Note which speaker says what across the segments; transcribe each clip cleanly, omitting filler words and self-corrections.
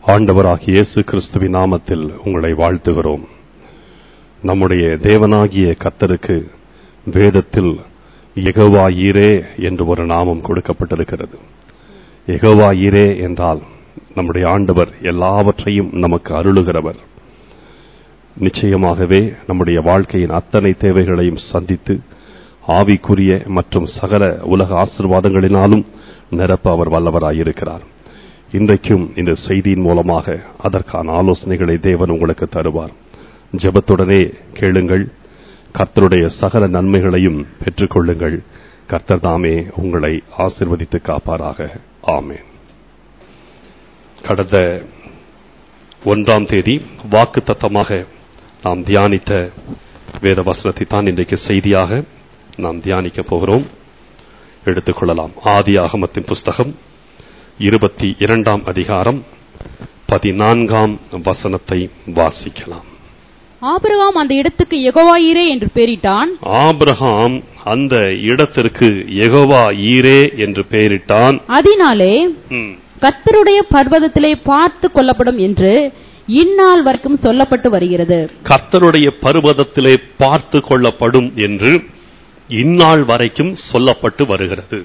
Speaker 1: ஆண்டவராகிய இயேசு கிறிஸ்துவின் நாமத்தில் உங்களை வாழ்த்துகிறோம். நம்முடைய தேவனாகிய கர்த்தருக்கு வேதத்தில் யெகோவா ஈரே என்று ஒரு நாமம் கொடுக்கப்பட்டிருக்கிறது. யெகோவா ஈரே என்றால் நம்முடைய ஆண்டவர் எல்லாவற்றையும் நமக்கு அருளுகிறவர். நிச்சயமாகவே நம்முடைய வாழ்க்கையின் அத்தனை தேவைகளையும் சந்தித்து ஆவிக்குரிய மற்றும் சகல உலக ஆசீர்வாதங்களினாலும் நிரப்ப அவர் வல்லவராயிருக்கிறார். இன்றைக்கும் இந்த செய்தியின் மூலமாக அதற்கான ஆலோசனைகளை தேவன் உங்களுக்கு தருவார். ஜெபத்துடனே கேளுங்கள். கர்த்தருடைய சகல நன்மைகளையும் பெற்றுக்கொள்ளுங்கள். கர்த்தர் தாமே உங்களை ஆசீர்வதித்து காப்பாராக. ஆமென். கடந்த 1ஆம் தேதி வாக்குத்தத்தமாக நாம் தியானித்த வேத வசனத்தை தான் இன்றைக்கு செய்தியாக நாம் தியானிக்க போகிறோம். எடுத்துக்கொள்ளலாம். ஆதியாகமத்தின் புஸ்தகம் 22ஆம் அதிகாரம் 14ஆம் வசனத்தை வாசிக்கலாம்.
Speaker 2: ஆபிரகாம் அந்த இடத்துக்கு யெகோவா ஈரே என்று பெயரிட்டான்.
Speaker 1: ஆபிரகாம் அந்த இடத்திற்கு யெகோவா ஈரே என்று பெயரிட்டான்.
Speaker 2: அதனாலே கர்த்தருடைய பர்வதத்திலே பார்த்து கொள்ளப்படும் என்று இந்நாள் வரைக்கும் சொல்லப்பட்டு வருகிறது.
Speaker 1: கர்த்தருடைய பர்வதத்திலே பார்த்து கொள்ளப்படும் என்று இந்நாள் வரைக்கும் சொல்லப்பட்டு வருகிறது.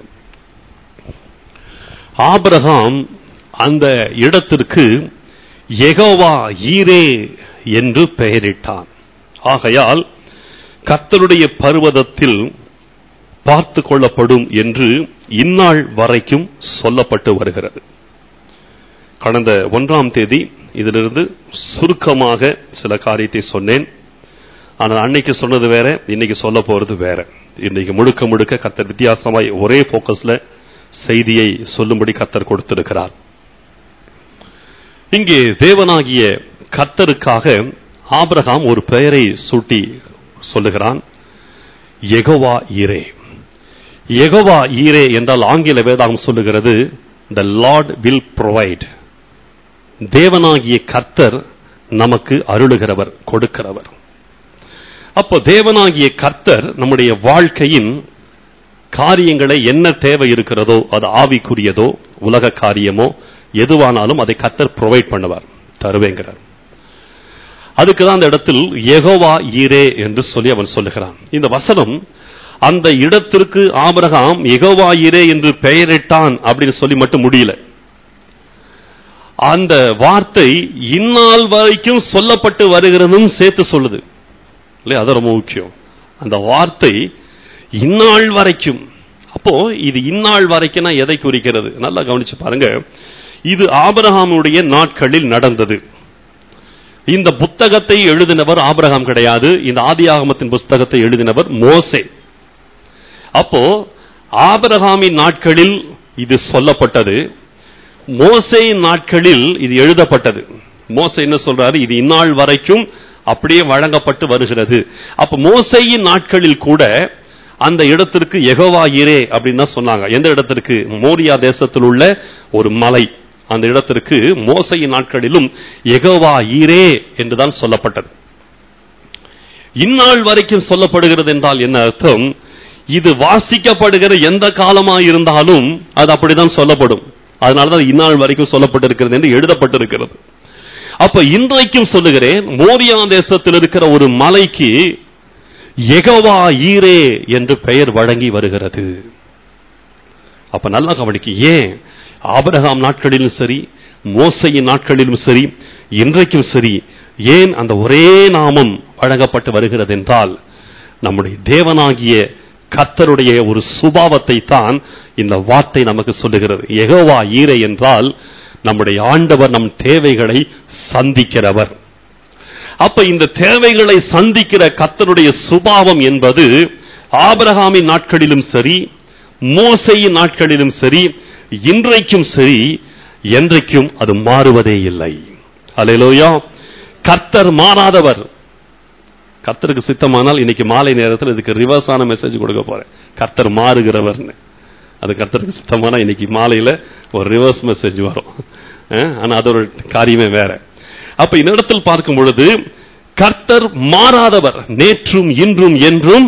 Speaker 1: ஆபிரகாம் அந்த இடத்திற்கு யெகோவா ஈரே என்று பெயரிட்டான். ஆகையால் கர்த்தருடைய பர்வதத்தில் பார்த்து கொள்ளப்படும் என்று இந்நாள் வரைக்கும் சொல்லப்பட்டு வருகிறது. கடந்த 1ஆம் தேதி இதிலிருந்து சுருக்கமாக சில காரியத்தை சொன்னேன். ஆனால் அன்னைக்கு சொன்னது வேற, இன்னைக்கு சொல்ல போறது வேற. இன்னைக்கு முழுக்க முழுக்க கர்த்தர் வித்தியாசமாய் ஒரே போக்கஸ்ல செய்தியை சொல்லும்படி கர்த்தர் கொடுத்திருக்கிறார். இங்கே தேவனாகிய கர்த்தருக்காக ஆபிரகாம் ஒரு பெயரை சூட்டி சொல்லுகிறான். யெகோவா ஈரே. யெகோவா ஈரே என்றால் ஆங்கில வேதாகம் சொல்லுகிறது the Lord will provide. தேவனாகிய கர்த்தர் நமக்கு அருளுகிறவர், கொடுக்கிறவர். அப்போ தேவனாகிய கர்த்தர் நம்முடைய வாழ்க்கையின் காரியங்களை என்ன தேவை இருக்கிறதோ, அது ஆவிக்குரியதோ உலக காரியமோ எதுவானாலும் அதை கர்த்தர் ப்ரொவைட் பண்ணுவார், தருவேங்கிறார். அதுக்குதான் அந்த இடத்தில் யெகோவா ஈரே என்று சொல்லி அவன் சொல்லுகிறான். இந்த வசனம் அந்த இடத்திற்கு ஆபிரகாம் யெகோவா ஈரே என்று பெயரிட்டான் அப்படின்னு சொல்லி மட்டும் முடியல. அந்த வார்த்தை இந்நாள் வரைக்கும் சொல்லப்பட்டு வருகிறதும் சேர்த்து சொல்லுது இல்லையா? அது ரொம்ப முக்கியம். அந்த வார்த்தை இந்நாள் வரைக்கும். அப்போ இது இந்நாள் வரைக்கும் எதை குறிக்கிறது? நல்லா கவனிச்சு பாருங்க. இது ஆபிரகாமுடைய நாட்களில் நடந்தது. இந்த புத்தகத்தை எழுதினவர் ஆபிரகாம் கிடையாது. இந்த ஆதியாகமத்தின் புத்தகத்தை எழுதினவர் மோசே. அப்போ ஆபிரகாமின் நாட்களில் இது சொல்லப்பட்டது, மோசேயின் நாட்களில் இது எழுதப்பட்டது. மோசே என்ன சொல்றாரு? இது இந்நாள் வரைக்கும் அப்படியே வழங்கப்பட்டு வருகிறது. அப்ப மோசேயின் நாட்களில் கூட அந்த இடத்திற்கு யெகோவா ஈரே அப்படின்னு தான் சொன்னாங்க. எந்த இடத்திற்கு? மோரியா தேசத்தில் உள்ள ஒரு மலை. அந்த இடத்திற்கு மோசேயின் நாட்களிலும் யெகோவா ஈரே என்றுதான் சொல்லப்பட்டது. இந்நாள் வரைக்கும் சொல்லப்படுகிறது என்றால் என்ன அர்த்தம்? இது வாசிக்கப்படுகிற எந்த காலமா இருந்தாலும் அது அப்படிதான் சொல்லப்படும். அதனாலதான் இந்நாள் வரைக்கும் சொல்லப்பட்டிருக்கிறது என்று எழுதப்பட்டிருக்கிறது. அப்ப இன்றைக்கும் சொல்லுகிறேன், மோரியா தேசத்தில் இருக்கிற ஒரு மலைக்கு யெகோவா ஈரே என்று பெயர் வழங்கி வருகிறது. அப்ப நல்லா கவனிக்க. ஏன் ஆபிரகாம் நாட்களிலும் சரி, மோசேயின் நாட்களிலும் சரி, இன்றைக்கும் சரி, ஏன் அந்த ஒரே நாமம் வழங்கப்பட்டு வருகிறது என்றால், நம்முடைய தேவனாகிய கர்த்தருடைய ஒரு சுபாவத்தை தான் இந்த வார்த்தை நமக்கு சொல்லுகிறது. யெகோவா ஈரே என்றால் நம்முடைய ஆண்டவர் நம் தேவைகளை சந்திக்கிறவர். அப்ப இந்த தேவைகளை சந்திக்கிற கர்த்தருடைய சுபாவம் என்பது ஆபிரகாமின் நாட்களிலும் சரி, மோசேயின் நாட்களிலும் சரி, இன்றைக்கும் சரி, என்றைக்கும் அது மாறுவதே இல்லை. அல்லேலூயா. கர்த்தர் மாறாதவர். கர்த்தருக்கு சித்தமானால் இன்னைக்கு மாலை நேரத்தில் இதுக்கு ரிவர்ஸான மெசேஜ் கொடுக்க போறேன். கர்த்தர் மாறுகிறவர்னு. அது கர்த்தருக்கு சித்தமான இன்னைக்கு மாலையில ஒரு ரிவர்ஸ் மெசேஜ் வரும். ஆனா அது ஒரு காரியமே வேற. அப்ப இந்த இடத்தில் பார்க்கும் பொழுது கர்த்தர் மாறாதவர், நேற்றும் இன்றும் என்றும்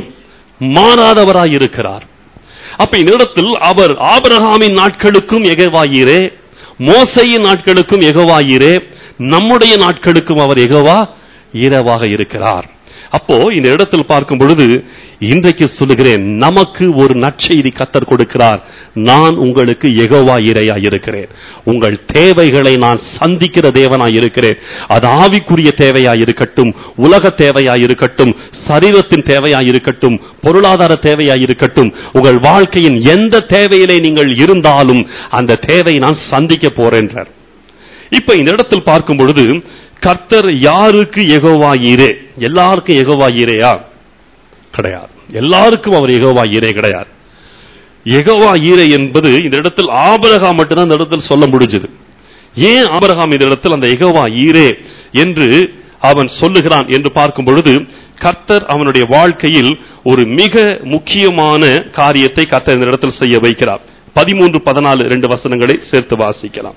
Speaker 1: மாறாதவராய் இருக்கிறார். அப்ப இந்த இடத்தில் அவர் ஆபிரகாமின் நாட்களுக்கும் யெகோவா ஈரே, மோசேயின் நாட்களுக்கும் யெகோவா ஈரே, நம்முடைய நாட்களுக்கும் அவர் யெகோவா ஈரேவாக இருக்கிறார். அப்போ இந்த இடத்தில் பார்க்கும் பொழுது இன்றைக்கு சொல்லுகிறேன், நமக்கு ஒரு நற்செய்தி கர்த்தர் கொடுக்கிறார். நான் உங்களுக்கு யெகோவா ஈரேயாய் இருக்கிறேன். உங்கள் தேவைகளை நான் சந்திக்கிற தேவனாய் இருக்கிறேன். அது ஆவிக்குரிய தேவையாய் இருக்கட்டும், உலக தேவையாய் இருக்கட்டும், சரீரத்தின் தேவையாய் இருக்கட்டும், பொருளாதார தேவையாய் இருக்கட்டும், உங்கள் வாழ்க்கையின் எந்த தேவையிலே நீங்கள் இருந்தாலும் அந்த தேவையை நான் சந்திக்க போறேன்றார். இப்ப இந்த இடத்தில் பார்க்கும் பொழுது கர்த்தர் யாருக்கு யெகோவா ஈரே? எல்லாருக்கும் யெகோவா ஈரேயா? கிடையாது. எல்லாருக்கும் அவர் யெகோவா ஈரே கிடையாது. யெகோவா ஈரே என்பது இந்த இடத்தில் ஆபிரகாம் மட்டும்தான் இந்த இடத்தில் சொல்ல முடிஞ்சது. ஏன் ஆபிரகாம் இந்த இடத்தில் அந்த யெகோவா ஈரே என்று அவன் சொல்லுகிறான் என்று பார்க்கும் பொழுது, கர்த்தர் அவனுடைய வாழ்க்கையில் ஒரு மிக முக்கியமான காரியத்தை கர்த்தர் இந்த இடத்தில் செய்ய வைக்கிறார். 13-14 2 வசனங்களை சேர்த்து வாசிக்கலாம்.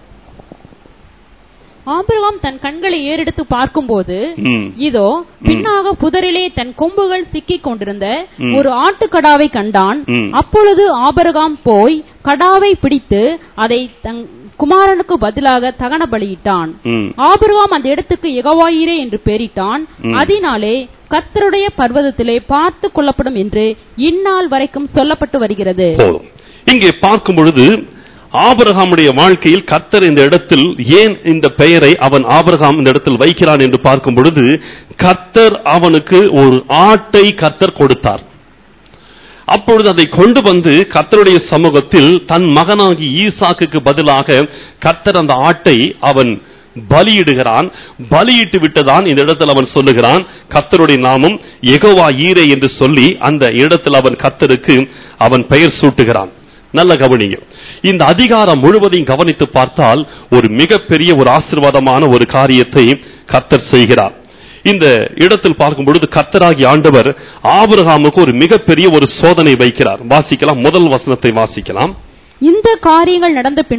Speaker 2: ஆபிரகாம் தன் கண்களை ஏறெடுத்து பார்க்கும்போது, இதோ பின்னாக புதரிலே தன் கொம்புகள் சிக்கிக் கொண்டிருந்த ஒரு ஆட்டுக்கடாவை கண்டான். அப்பொழுது ஆபிரகாம் போய் கடாவை பிடித்து அதை தன் குமாரனுக்கு பதிலாக தகன பலியிட்டான். ஆபிரகாம் அந்த இடத்துக்கு யெகோவா ஈரே என்று பெயரிட்டான். அதனாலே கர்த்தருடைய பர்வதத்திலே பார்த்து கொள்ளப்படும் என்று இந்நாள் வரைக்கும் சொல்லப்பட்டு வருகிறது.
Speaker 1: இங்கே பார்க்கும் பொழுது ஆபிரகாமுடைய வாழ்க்கையில் கர்த்தர் இந்த இடத்தில் ஏன் இந்த பெயரை அவன் ஆபிரகாம் இந்த இடத்தில் வைக்கிறான் என்று பார்க்கும் பொழுது, கர்த்தர் அவனுக்கு ஒரு ஆட்டை கர்த்தர் கொடுத்தார். அப்பொழுது அதை கொண்டு வந்து கர்த்தருடைய சமூகத்தில் தன் மகனாகி ஈசாக்குக்கு பதிலாக கர்த்தர் அந்த ஆட்டை அவன் பலியிடுகிறான். பலியிட்டு விட்டதான் இந்த இடத்தில் அவன் சொல்லுகிறான், கர்த்தருடைய நாமம் யெகோவா ஈரே என்று சொல்லி அந்த இடத்தில் அவன் கர்த்தருக்கு அவன் பெயர் சூட்டுகிறான். நல்ல கவனிங்க, இந்த அதிகாரம் முழுவதையும் கவனித்து பார்த்தால் ஒரு மிகப்பெரிய ஒரு ஆசீர்வாதமான ஒரு காரியத்தை கர்த்தர் செய்கிறார். இந்த இடத்தில் பார்க்கும் பொழுது கர்த்தராகிய ஆண்டவர் ஆபிரகாமுக்கு ஒரு மிகப்பெரிய ஒரு சோதனை வைக்கிறார். வாசிக்கலாம், முதல் வசனத்தை வாசிக்கலாம்.
Speaker 2: இந்த காரியங்கள்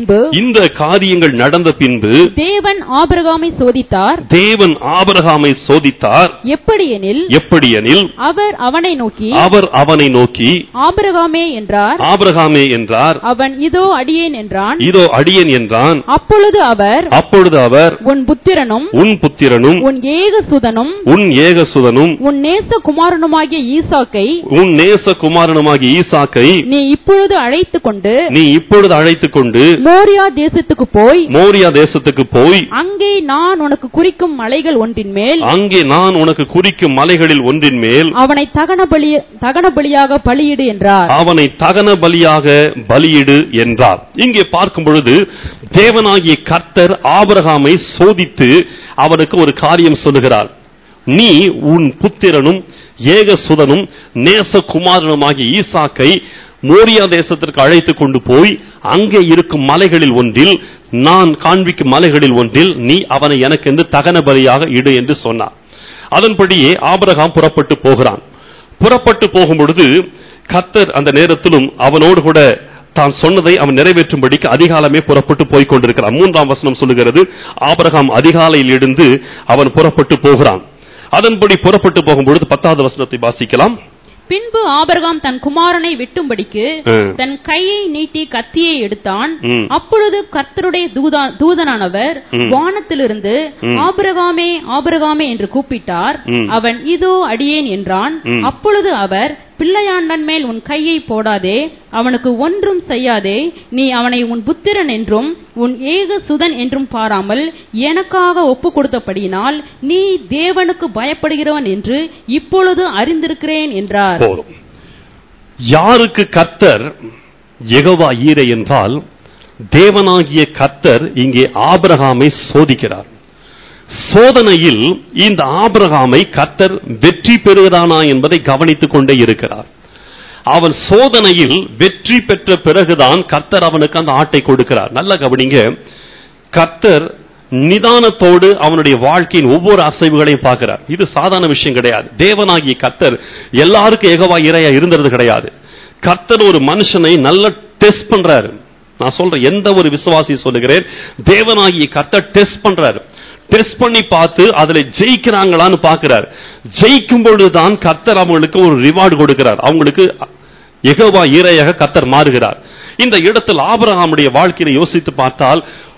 Speaker 2: நடந்த பின்பு தேவன் ஆபிரகாமை சோதித்தார். எப்படியெனில் அவர் அவனை நோக்கி ஆபிரகாமே என்றார். அவன் இதோ அடியேன் என்றான். அப்பொழுது அவர் உன் புத்திரனும் உன் ஏகசுதனும் உன் நேசகுமாரனுமாகிய ஈசாக்கை நீ இப்பொழுது அழைத்துக் கொண்டு மோரியா தேசத்துக்கு போய் அங்கே நான் உனக்கு குறிக்கும் மலைகளில் ஒன்றின் மேல் அவனை தகன பலியாக பலியிடு என்றார். இங்கே பார்க்கும் பொழுது தேவனாகிய கர்த்தர் ஆபிரகாமை சோதித்து அவனுக்கு ஒரு காரியம் சொல்லுகிறார். நீ உன் புத்திரனும் ஏகசுதனும் நேசகுமாரனுமாகிய ஈசாக்கை மோரியா தேசத்திற்கு அழைத்துக் கொண்டு போய் அங்கே இருக்கும் மலைகளில் ஒன்றில், நான் காண்பிக்கும் மலைகளில் ஒன்றில் நீ அவனை எனக்கு என்று தகன பலியாக இடு என்று சொன்னார். அதன்படியே ஆபிரகாம் புறப்பட்டு போகிறான். புறப்பட்டு போகும் பொழுது கர்த்தர் அந்த நேரத்திலும் அவனோடு கூட தான் சொன்னதை அவன் நிறைவேற்றும்படிக்கு அதிகாலமே புறப்பட்டு போய் கொண்டிருக்கிறான். 3ஆம் வசனம் சொல்லுகிறது, ஆபிரகாம் அதிகாலையில் எழுந்து அவன் புறப்பட்டு போகிறான். அதன்படி புறப்பட்டு போகும்பொழுது 10வது வசனத்தை வாசிக்கலாம். பின்பு ஆபிரகாம் தன் குமாரனை வெட்டும்படிக்கு தன் கையை நீட்டி கத்தியை எடுத்தான். அப்பொழுது கர்த்தருடைய தூதனானவர் வானத்திலிருந்து ஆபிரகாமே ஆபிரகாமே என்று கூப்பிட்டார். அவன் இதோ அடியேன் என்றான். அப்பொழுது அவர், பிள்ளையாண்டன் மேல் உன் கையை போடாதே, அவனுக்கு ஒன்றும் செய்யாதே. நீ அவனை உன் புத்திரன் என்றும் உன் ஏகசுதன் என்றும் பாராமல் எனக்காக ஒப்பு கொடுத்தபடியினால் நீ தேவனுக்கு பயப்படுகிறவன் என்று இப்பொழுது அறிந்திருக்கிறேன் என்றார்.
Speaker 1: யாருக்கு கர்த்தர் யெகோவா ஈரே என்றால், தேவனாகிய கர்த்தர் இங்கே ஆபிரகாமை சோதிக்கிறார். சோதனையில் இந்த ஆபிரகாமை கர்த்தர் வெற்றி பெறுகிறானா என்பதை கவனித்துக் கொண்டே இருக்கிறார். அவன் சோதனையில் வெற்றி பெற்ற பிறகுதான் கர்த்தர் அவனுக்கு அந்த ஆட்டை கொடுக்கிறார். நல்ல கவனிங்க, கர்த்தர் நிதானத்தோடு அவனுடைய வாழ்க்கையின் ஒவ்வொரு அசைவுகளையும் பார்க்கிறார். இது சாதாரண விஷயம் கிடையாது. தேவனாகிய கர்த்தர் எல்லாருக்கும் யெகோவா ஈரேயா இருந்தது கிடையாது. கர்த்தர் ஒரு மனுஷனை நல்ல டெஸ்ட் பண்றாரு. நான் சொல்றேன், எந்த ஒரு விசுவாசி சொல்லுகிறேன், தேவனாகிய கர்த்தர் டெஸ்ட் பண்றாரு. டெஸ்ட் பண்ணி பார்த்து அதுல ஜெயிக்கிறாங்களான்னு பார்க்கிறார். ஜெயிக்கும் பொழுதுதான் கர்த்தர் அவங்களுக்கு ஒரு ரிவார்டு கொடுக்கிறார். அவங்களுக்கு யெகோவா ஈரேயாக கர்த்தர் மாறுகிறார். இந்த இடத்தில் ஆபிரகாமுடைய வாழ்க்கையை யோசித்து பார்த்தால்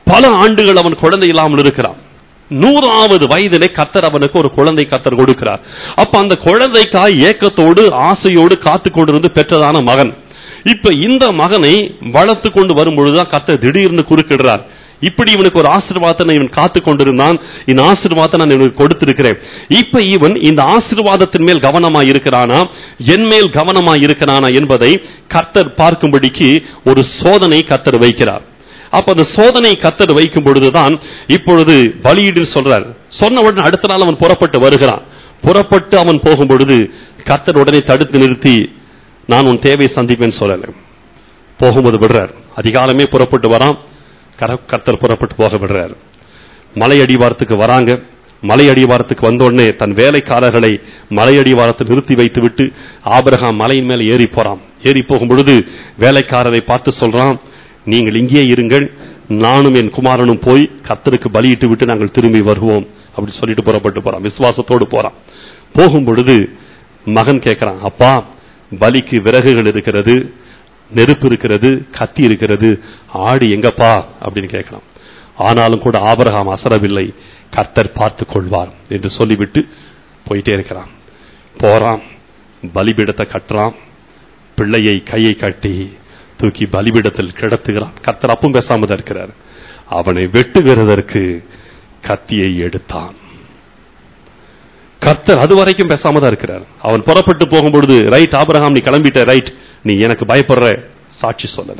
Speaker 1: பல ஆண்டுகள் அவன் குழந்தை இல்லாமல் இருக்கிறான். 100வது வயதிலே கர்த்தர் அவனுக்கு ஒரு குழந்தை கர்த்தர் கொடுக்கிறார். அப்ப அந்த குழந்தைக்காய் ஏக்கத்தோடு ஆசையோடு காத்து கொண்டிருந்து பெற்றதான மகன். இப்ப இந்த மகனை வளர்த்து கொண்டு வரும்பொழுதுதான் கர்த்தர் திடீர்னு குறுக்கிடுறார். இப்படி இவனுக்கு ஒரு ஆசீர்வாதத்தை இவன் காத்து கொண்டிருந்தான், இந்த ஆசீர்வாதத்தை நான் இவனுக்கு கொடுத்திருக்கிறேன். இப்ப இவன் இந்த ஆசீர்வாதத்தின் மேல் கவனமா இருக்கிறானா, என் மேல் கவனமா இருக்கிறானா என்பதை கர்த்தர் பார்க்கும்படிக்கு ஒரு சோதனை கர்த்தர் வைக்கிறார். அப்ப அந்த சோதனை கர்த்தர் வைக்கும் பொழுதுதான் இப்பொழுது பலியிடு சொல்றார். சொன்ன உடனே அடுத்த நாள் அவன் புறப்பட்டு வருகிறான். புறப்பட்டு அவன் போகும் பொழுது கர்த்தர் உடனே தடுத்து நிறுத்தி, நான் உன் தேவை சந்திப்பேன் சொல்லல. போகும்போது விடுறார். அதிகாலமே புறப்பட்டு வரான். கர்த்தர் புறப்பட்டு போக விடுறார். மலை அடிவாரத்துக்கு வராங்க. மலை அடிவாரத்துக்கு வந்த உடனே தன் வேலைக்காரர்களை மலை அடிவாரத்தில் நிறுத்தி வைத்து விட்டு ஆபிரகாம் மலையின் மேல ஏறி போறான். ஏறி போகும் பொழுது வேலைக்காரரை பார்த்து சொல்றான், நீங்கள் இங்கே இருங்கள், நானும் என் குமாரனும் போய் கர்த்தருக்கு பலியிட்டு விட்டு நாங்கள் திரும்பி வருவோம் அப்படி சொல்லிட்டு புறப்பட்டு போறான். விசுவாசத்தோடு போறான். போகும் பொழுது மகன் கேட்கிறான், அப்பா பலிக்கு விறகுகள் இருக்கிறது, நெருப்பு இருக்கிறது, கத்தி இருக்கிறது, ஆடு எங்கப்பா அப்படின்னு கேட்கிறான். ஆனாலும் கூட ஆபிரகாம் அசரவில்லை. கர்த்தர் பார்த்துக் கொள்வார் என்று சொல்லிவிட்டு போயிட்டே இருக்கிறான். போறான், பலிபீடத்தை கட்டுறான். பிள்ளையை கையை கட்டி தூக்கி பலிபீடத்தில் கிடத்துகிறான். கர்த்தர் அப்பவும் பேசாம தான் இருக்கிறார். அவனை வெட்டுகிறதற்கு கத்தியை எடுத்தான். கர்த்தர் அது வரைக்கும் பேசாம தான் இருக்கிறார். அவன் புறப்பட்டு போகும்பொழுது, ரைட் ஆபிரகாம் நீ கிளம்பிட்ட, ரைட் நீ எனக்கு பயப்படுற, சாட்சி சொல்லல.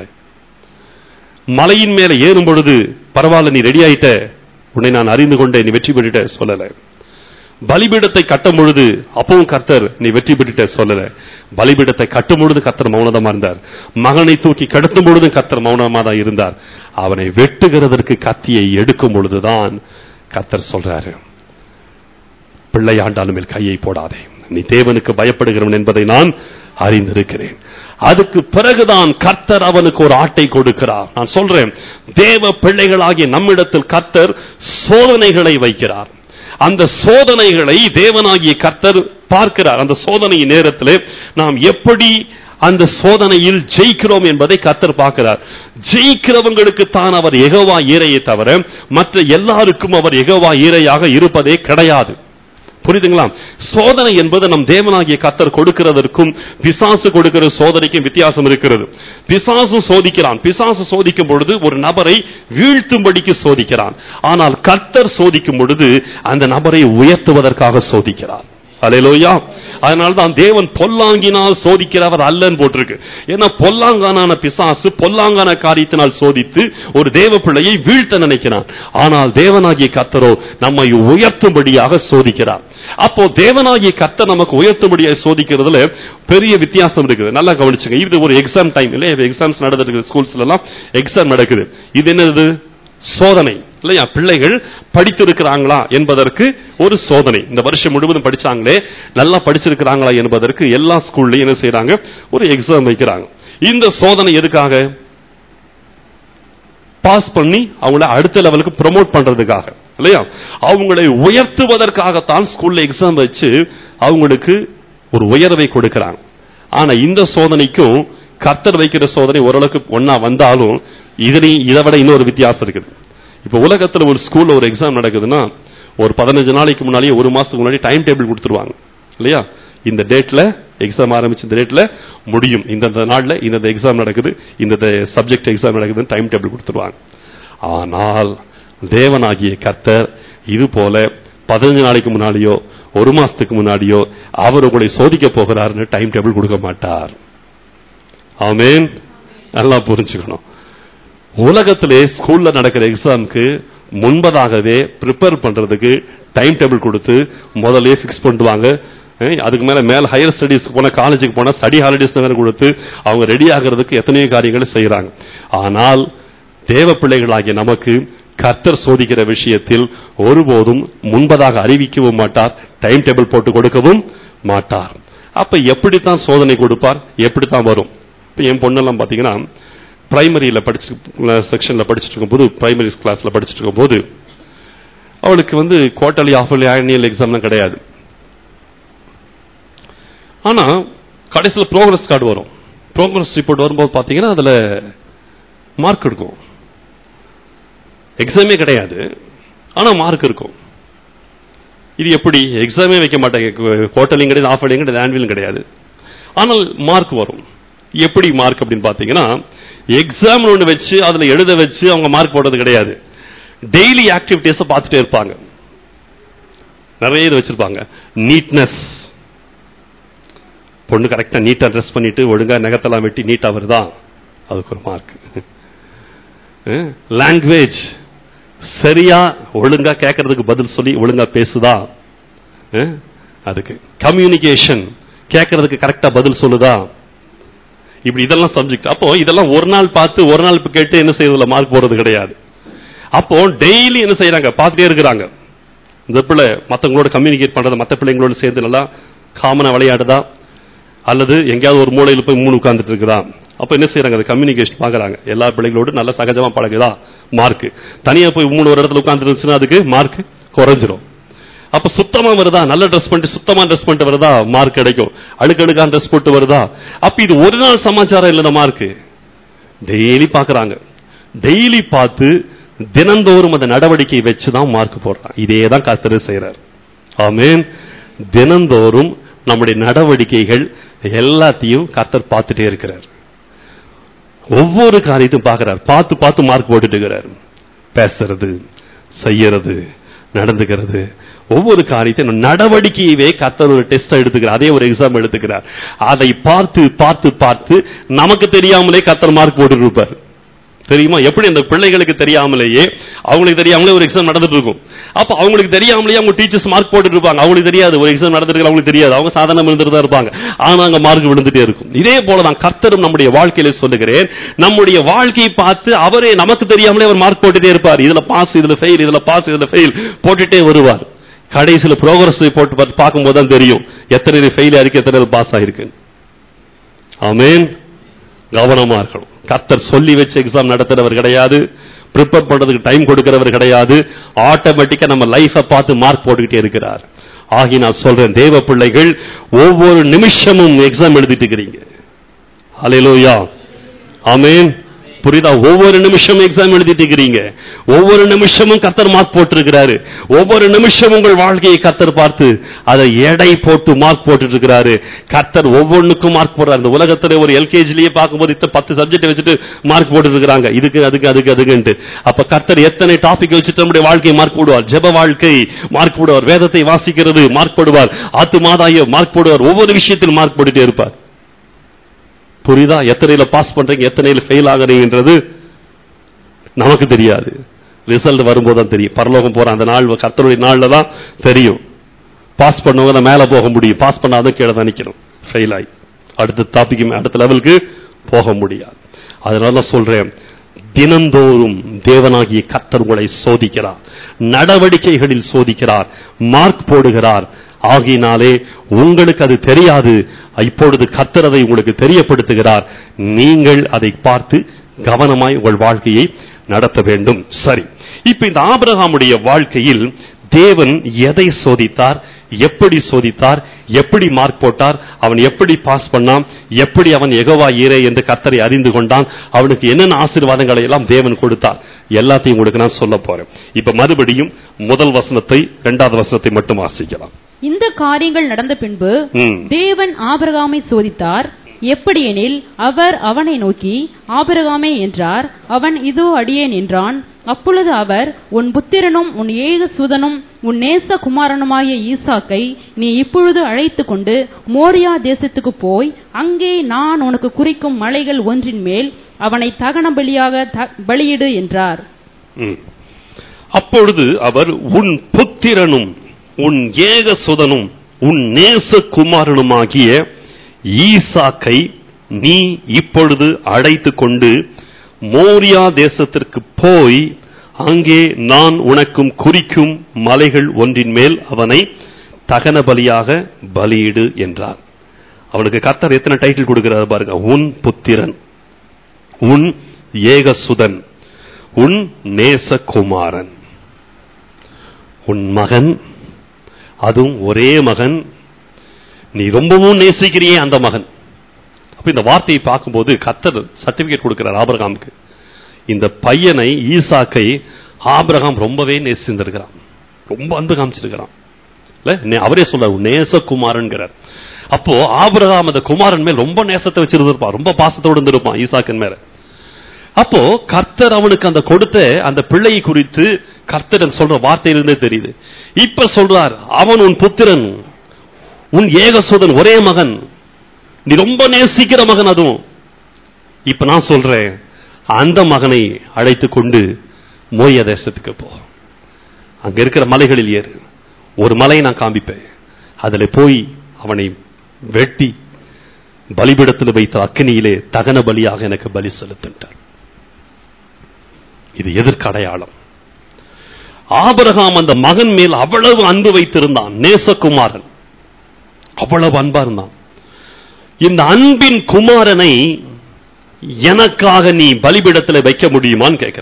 Speaker 1: மலையின் மேல ஏறும் பொழுது, பரவாயில்ல நீ ரெடி ஆயிட்ட, உன்னை நான் அறிந்து கொண்டேன், நீ வெற்றி பெற்றுட்ட சொல்லல. பலிபீடத்தை கட்டும் பொழுது அப்பவும் கர்த்தர் நீ வெற்றி பெற்றுட்ட சொல்லல. பலிபீடத்தை கட்டும் பொழுது கர்த்தர் மௌனமா இருந்தார். மகனை தூக்கி கடத்தும் பொழுது கர்த்தர் மௌனமா தான் இருந்தார். அவனை வெட்டுகிறதற்கு கத்தியை எடுக்கும் பொழுதுதான் கர்த்தர் சொல்றாரு, பிள்ளையாண்டாலும் மேல் கையை போடாதே, நீ தேவனுக்கு பயப்படுகிறவன் என்பதை நான் அறிந்திருக்கிறேன். அதுக்கு பிறகுதான் கர்த்தர் அவனுக்கு ஒரு ஆட்டை கொடுக்கிறார். நான் சொல்றேன், தேவ பிள்ளைகளாகிய நம்மிடத்தில் கர்த்தர் சோதனைகளை வைக்கிறார். அந்த சோதனைகளை தேவனாகிய கர்த்தர் பார்க்கிறார். அந்த சோதனையின் நேரத்தில் நாம் எப்படி அந்த சோதனையில் ஜெயிக்கிறோம் என்பதை கர்த்தர் பார்க்கிறார். ஜெயிக்கிறவங்களுக்கு தான் அவர் யெகோவா ஈரையை தவிர மற்ற எல்லாருக்கும் அவர் யெகோவா ஈரையாக இருப்பதே கிடையாது. புரியுதுங்களா? சோதனை என்பது நம் தேவனாகிய கர்த்தர் கொடுக்கிறதற்கும் பிசாசு கொடுக்கிற சோதனைக்கும் வித்தியாசம் இருக்கிறது. பிசாசு சோதிக்கிறான். பிசாசு சோதிக்கும் பொழுது ஒரு நபரை வீழ்த்தும்படிக்கு சோதிக்கிறான். ஆனால் கர்த்தர் சோதிக்கும் பொழுது அந்த நபரை உயர்த்துவதற்காக சோதிக்கிறார். அல்லேலூயா. அதனால்தான் தேவன் பொல்லாங்கினால் சோதிக்கிறவர் அல்லன்னு போட்டிருக்கு. ஏன்னா பொல்லாங்கான பிசாசு பொல்லாங்கான காரியத்தினால் சோதித்து ஒரு தேவ பிள்ளையை வீழ்த்த நினைக்கிறான். ஆனால் தேவனாகிய கர்த்தரோ நம்மை உயர்த்தும்படியாக சோதிக்கிறார். அப்போ தேவனாகிய கர்த்தர் நமக்கு உயர்த்தும்படியாக சோதிக்கிறதுல பெரிய வித்தியாசம் இருக்குது. நல்லா கவனிச்சுங்க. இது ஒரு எக்ஸாம் டைம் இல்ல, எக்ஸாம்ஸ் நடந்துருக்கு, ஸ்கூல்ஸ்ல எல்லாம் எக்ஸாம் நடக்குது. இது என்னது? சோதனை இல்லையா? பிள்ளைகள் படித்திருக்கிறாங்களா என்பதற்கு ஒரு சோதனை. இந்த வருஷம் முழுவதும் படிச்சாங்களே, நல்லா படிச்சிருக்கிறாங்களா என்பதற்கு எல்லா ஸ்கூல்லையும் என்ன செய்யறாங்க? ஒரு எக்ஸாம் வைக்கிறாங்க. இந்த சோதனை எதுக்காக? பாஸ் பண்ணி அவங்கள அடுத்த லெவலுக்கு ப்ரமோட் பண்றதுக்காக இல்லையா? அவங்களை உயர்த்துவதற்காகத்தான் ஸ்கூல்ல எக்ஸாம் வச்சு அவங்களுக்கு ஒரு உயர்வை கொடுக்கிறாங்க. ஆனா இந்த சோதனைக்கும் கர்த்தர் வைக்கிற சோதனை ஓரளவுக்கு ஒன்னா வந்தாலும் இதை விட இன்னொரு வித்தியாசம் இருக்குது. இப்ப உலகத்துல ஒரு ஸ்கூல்ல ஒரு எக்ஸாம் நடக்குதுன்னா ஒரு 15 நாளைக்கு முன்னாடியே, ஒரு மாசத்துக்கு முன்னாடி டைம் டேபிள் கொடுத்துருவாங்க இல்லையா? இந்த டேட்ல எக்ஸாம் ஆரம்பிச்சு இந்த டேட்ல முடியும், இந்த நாள்ல இந்த எக்ஸாம் நடக்குது, இந்த சப்ஜெக்ட் எக்ஸாம் நடக்குதுன்னு டைம் டேபிள் கொடுத்துருவாங்க. ஆனால் தேவனாகிய கர்த்தர் இது போல 15 நாளைக்கு முன்னாடியோ ஒரு மாசத்துக்கு முன்னாடியோ அவர் உங்களை சோதிக்க போகிறாருன்னு டைம் டேபிள் கொடுக்க மாட்டார். ஆமென். நல்லா புரிஞ்சுக்கணும். உலகத்திலே ஸ்கூல்ல நடக்கிற எக்ஸாமுக்கு முன்பதாகவே ப்ரிப்பேர் பண்றதுக்கு டைம் டேபிள் கொடுத்து முதல்ல ஃபிக்ஸ் பண்ணுவாங்க. அதுக்கு மேல ஹையர் ஸ்டடீஸ் போன, காலேஜுக்கு போனா ஸ்டடி ஹாலிடேஸ் கொடுத்து அவங்க ரெடி ஆகிறதுக்கு எத்தனையோ காரியங்களை செய்யறாங்க. ஆனால் தேவ பிள்ளைகளாகிய நமக்கு கர்த்தர் சோதிக்கிற விஷயத்தில் ஒருபோதும் முன்பதாக அறிவிக்கவும் மாட்டார், டைம் டேபிள் போட்டு கொடுக்கவும் மாட்டார். அப்ப எப்படித்தான் சோதனை கொடுப்பார்? எப்படித்தான் வரும்? இப்ப என் பொண்ணெல்லாம் பாத்தீங்கன்னா பிரைமரியில செக்ஷன்ல படிச்சுட்டு இருக்கும்போது, பிரைமரி கிளாஸ்ல படிச்சுட்டு இருக்கும்போது அவளுக்கு குவார்டர்லி, ஹாஃப்லி, ஆனுவல் எக்ஸாம்லாம் கிடையாது. ஆனா கடைசியில் ப்ரோக்ரஸ் கார்டு வரும். ப்ரோக்ரஸ் ரிப்போர்ட் வரும்போது பாத்தீங்கன்னா அதுல மார்க் இருக்கும். எக்ஸாமே கிடையாது, ஆனா மார்க் இருக்கும். இது எப்படி? எக்ஸாமே வைக்க மாட்டாங்க, குவார்டர்லியும் கிடையாது, ஆஃப் இயர்லியும் கிடையாது, ஆனுவலும் கிடையாது, ஆனால் மார்க் வரும். எப்படி மார்க் அப்படின்னு பாத்தீங்கன்னா, எக்ஸாம் ஒன்று வச்சு அதுல எழுத வச்சு அவங்க மார்க் போடுறது கிடையாது. டெய்லி ஆக்டிவிட்டிஸ் பார்த்துட்டே இருப்பாங்க. நிறைய இது வச்சிருப்பாங்க. நீட்னஸ், பொண்ணு கரெக்டா நீட்டா ட்ரெஸ் பண்ணிட்டு ஒழுங்கா நகத்தெல்லாம் வெட்டி நீட்டா வருதா, அதுக்கு ஒரு மார்க். லாங்குவேஜ், சரியா ஒழுங்கா கேட்கறதுக்கு பதில் சொல்லி ஒழுங்கா பேசுதா, அதுக்கு. கம்யூனிகேஷன், கேட்கறதுக்கு கரெக்டா பதில் சொல்லுதா, இப்படி இதெல்லாம் சப்ஜெக்ட். அப்போ இதெல்லாம் ஒரு நாள் பார்த்து ஒரு நாள் கேட்டு என்ன செய்யறதுல மார்க் போறது கிடையாது. அப்போ டெய்லி என்ன செய்யறாங்க, பார்த்துட்டே இருக்கிறாங்க. இந்த பிள்ளை மற்றவங்களோட கம்யூனிகேட் பண்றது, மற்ற பிள்ளைங்களோட சேர்ந்து நல்லா காமனா விளையாடுதா, அல்லது எங்கேயாவது ஒரு மூலையில் போய் மூணு உட்கார்ந்துட்டு இருக்குதா. அப்ப என்ன செய்யறாங்க, அது கம்யூனிகேஷன் பாக்குறாங்க. எல்லா பிள்ளைகளோடு நல்லா சகஜமா பழகுதா, மார்க். தனியா போய் மூணு ஒரு இடத்துல உட்கார்ந்துருச்சுன்னா அதுக்கு மார்க் குறைஞ்சிரும். அப்ப சுத்தமா வருதா, நல்ல ட்ரெஸ் பண்ணிட்டு சுத்தமா ட்ரெஸ் பண்ணிட்டு வருதா, மார்க் கிடைக்கும். அழுக்கழுக்கான ட்ரெஸ் போட்டு வருதா, அப்ப இது ஒரு நாள் சமாச்சாரம் இல்ல, மார்க் டெய்லி பாக்குறாங்க. டெய்லி பார்த்து தினந்தோறும் அந்த நடவடிக்கை வச்சுதான் மார்க் போடுறாங்க. இதேதான் கர்த்தர் செய்யறார். ஆமென். தினந்தோறும் நம்முடைய நடவடிக்கைகள் எல்லாத்தையும் கர்த்தர் பார்த்துட்டே இருக்கிறார். ஒவ்வொரு காரியத்தையும் பார்க்கிறார், பார்த்து பார்த்து மார்க் போட்டுட்டு இருக்கிறார். பேசுறது, செய்யறது, நடந்துக்கிறது, ஒவ்வொரு காரியத்தையும் நடவடிக்கையவே கர்த்தர் ஒரு டெஸ்ட் எடுத்துக்கிறார், அதே ஒரு எக்ஸாம் எடுத்துக்கிறார். அதை பார்த்து பார்த்து பார்த்து நமக்கு தெரியாமலே கர்த்தர் மார்க் போட்டு இருப்பார். தெரியுமா? எப்படி அந்த பிள்ளைகளுக்கு தெரியாமலேயே, அவங்களுக்கு தெரியாமலே ஒரு எக்ஸாம் நடந்துட்டு இருக்கும். அப்ப அவங்களுக்கு தெரியாமலேயே அவங்க டீச்சர்ஸ் மார்க் போட்டுட்டு இருப்பாங்க. அவங்களுக்கு தெரியாது ஒரு எக்ஸாம் நடந்துருக்கு, அவங்களுக்கு தெரியாது, அவங்க சாதாரண விழுந்துட்டு தான் இருப்பாங்க. ஆனா அங்க மார்க் விழுந்துட்டே இருக்கும். இதே போலதான் கர்த்தரும் நம்முடைய வாழ்க்கையில சொல்லுகிறேன், நம்முடைய வாழ்க்கையை பார்த்து அவரே நமக்கு தெரியாமலே அவர் மார்க் போட்டுட்டே இருப்பார். இதுல பாஸ், இதுல ஃபெயில், இதுல பாஸ், இதுல ஃபெயில் போட்டுட்டே வருவார். கடைசியில ப்ரோக்ரஸ் போட்டு பார்க்கும்போது தான் தெரியும் எத்தனை ஃபெயில் ஆயிருக்கு, எத்தனை பாஸ் ஆயிருக்கு. ஆமென். கவனமா இருக்கணும். கர்த்தர் சொல்லி வச்ச எக்ஸாம் நடத்துறவர் கிடையாது, ப்ரிப்பேர் பண்றதுக்கு டைம் கொடுக்கிறவர் கிடையாது. ஆட்டோமேட்டிக்கா நம்ம லைஃப பார்த்து மார்க் போட்டுக்கிட்டே இருக்கிறார். ஆகி நான் சொல்றேன், தேவ பிள்ளைகள் ஒவ்வொரு நிமிஷமும் எக்ஸாம் எழுதிட்டு இருக்கிறீங்க. ஹல்லேலூயா. ஆமென். புரியுதா? ஒவ்வொரு நிமிஷமும் எக்ஸாம் எழுதிட்டு இருக்கிறீங்க. ஒவ்வொரு நிமிஷமும் கர்த்தர் மார்க் போட்டிருக்கிறாரு. ஒவ்வொரு நிமிஷமும் உங்கள் வாழ்க்கையை கர்த்தர் பார்த்து அதை எடை போட்டு மார்க் போட்டுட்டு இருக்கிறாரு. கர்த்தர் ஒவ்வொன்றுக்கும் மார்க் போடுறாரு. இந்த உலகத்துல ஒரு எல்கேஜிலேயே பார்க்கும்போது 10 சப்ஜெக்ட் வச்சுட்டு மார்க் போட்டு இருக்கிறாங்க, இதுக்கு அதுக்கு அதுக்கு அதுக்குன்ட்டு. அப்ப கர்த்தர் எத்தனை டாபிக் வச்சுட்டு நம்முடைய வாழ்க்கையை மார்க் போடுவார். ஜெப வாழ்க்கை மார்க் போடுவார், வேதத்தை வாசிக்கிறது மார்க் போடுவார், ஆத்துமாதாயம் மார்க் போடுவார், ஒவ்வொரு விஷயத்திலும் மார்க் போட்டுட்டே இருப்பார். புரியுதா? எத்தனையில பாஸ் பண்றீங்க, எத்தனையில ஃபெயில் ஆகுறீங்கன்றது நமக்கு தெரியாது. ரிசல்ட் வரும்போது தான் தெரியும். பரலோகம் போற அந்த நாள், கர்த்தருடைய நாள்ல தான் தெரியும். பாஸ் பண்ணவங்க தான் மேல போக முடியும், பாஸ் பண்ணாதான் கீழே தான் நிக்கணும். ஃபெயில் ஆகி அடுத்த டாபிக், அடுத்த லெவலுக்கு போக முடியாது. அதனால சொல்றேன், தினந்தோறும் தேவனாகிய கர்த்தர் உங்களை சோதிக்கிறார், நடவடிக்கைகளில் சோதிக்கிறார், மார்க் போடுகிறார். ஆகினாலே உங்களுக்கு அது தெரியாது, இப்பொழுது கர்த்தர் அதை உங்களுக்கு தெரியப்படுத்துகிறார். நீங்கள் அதை பார்த்து கவனமாய் உங்கள் வாழ்க்கையை நடத்த வேண்டும். சரி, இப்ப இந்த ஆபிரகாமுடைய வாழ்க்கையில் தேவன் எதை சோதித்தார், எப்படி சோதித்தார், எப்படி மார்க் போட்டார், அவன் எப்படி பாஸ் பண்ணான், எப்படி அவன் யெகோவா ஈரே என்று கர்த்தரை அறிந்து கொண்டான், அவனுக்கு என்னென்ன ஆசீர்வாதங்களை எல்லாம் தேவன் கொடுத்தார், எல்லாத்தையும் உங்களுக்கு நான் சொல்ல போறேன். இப்ப மறுபடியும் முதல் வசனத்தை, இரண்டாவது வசனத்தை மட்டும் வாசிக்கலாம்.
Speaker 3: இந்த காரியங்கள் நடந்த பின்பு தேவன் ஆபிரகாமை சோதித்தார். எப்படியெனில் அவர் அவனை நோக்கி, ஆபிரகாமே என்றார். அவன் இதோ அடியேன் என்றான். அப்பொழுது அவர், உன் புத்திரனும் உன் ஏகசுதனும் உன் நேச குமாரனுமாகிய ஈசாக்கை நீ இப்பொழுது அழைத்து கொண்டு மோரியா தேசத்துக்கு போய் அங்கே நான் உனக்கு குறிக்கும் மலைகள் ஒன்றின் மேல் அவனை தகன பலியாக பலியிடு என்றார்.
Speaker 1: அப்பொழுது அவர், உன் புத்திரனும் உன் ஏகசுதனும் உன் நேச குமாரனுமாகிய ஈசாக்கை நீ இப்பொழுது அழைத்து கொண்டு மோரியா தேசத்திற்கு போய் அங்கே நான் உனக்கும் குறிக்கும் மலைகள் ஒன்றின் மேல் அவனை தகன பலியாக பலியிடு என்றார். அவனுக்கு கர்த்தர் எத்தனை டைட்டில் கொடுக்கிறார் பாருங்க. உன் புத்திரன், உன் ஏகசுதன், உன் நேசகுமாரன், உன் மகன், அதுவும் ஒரே மகன், நீ ரொம்பவும் நேசிக்கிறியே அந்த மகன். அப்ப இந்த வார்த்தையை பார்க்கும்போது கர்த்தர் சர்டிபிகேட் கொடுக்கிறார் ஆபிரகாமுக்கு. இந்த பையனை, ஈசாக்கை ஆபிரகாம் ரொம்பவே நேசிந்திருக்கிறான், ரொம்ப அன்பு காமிச்சிருக்கிறான். அவரே சொல்றார் நேசகுமாரன்கிறார். அப்போ ஆபிரகாம் அந்த குமாரன் மேல் ரொம்ப நேசத்தை வச்சிருந்திருப்பான், ரொம்ப பாசத்தோடு இருந்திருப்பான் ஈசாக்கின் மேல. அப்போ கர்த்தர் அவனுக்கு அந்த கொடுத்த அந்த பிள்ளையை குறித்து கர்த்தர் சொல்ற வார்த்தையிலிருந்தே தெரியுது. இப்ப சொல்றார், அவன் உன் புத்திரன், உன் ஏகசுதன், ஒரே மகன், நீ ரொம்ப நேசிக்கிற மகன். அதுவும் இப்ப நான் சொல்றேன், அந்த மகனை அழைத்து கொண்டு மோரியா தேசத்துக்கு போ, அங்க இருக்கிற மலைகளில் ஏறு, ஒரு மலையை நான் காண்பிப்பேன், அதுல போய் அவனை வெட்டி பலிபீடத்தில் வைத்த அக்கினியிலே தகன பலியாக எனக்கு பலி செலுத்திட்டார். இது எதற்கு அடையாளம்? ஆபிரகாம் அந்த மகன் மேல் அவ்வளவு அன்பு வைத்திருந்தான், நேசகுமாரன், அவ்வளவு அன்பா இருந்தான். இந்த அன்பின் குமாரனை எனக்காக நீ பலிபீடத்தில் வைக்க முடியுமான்னு கேட்கிற.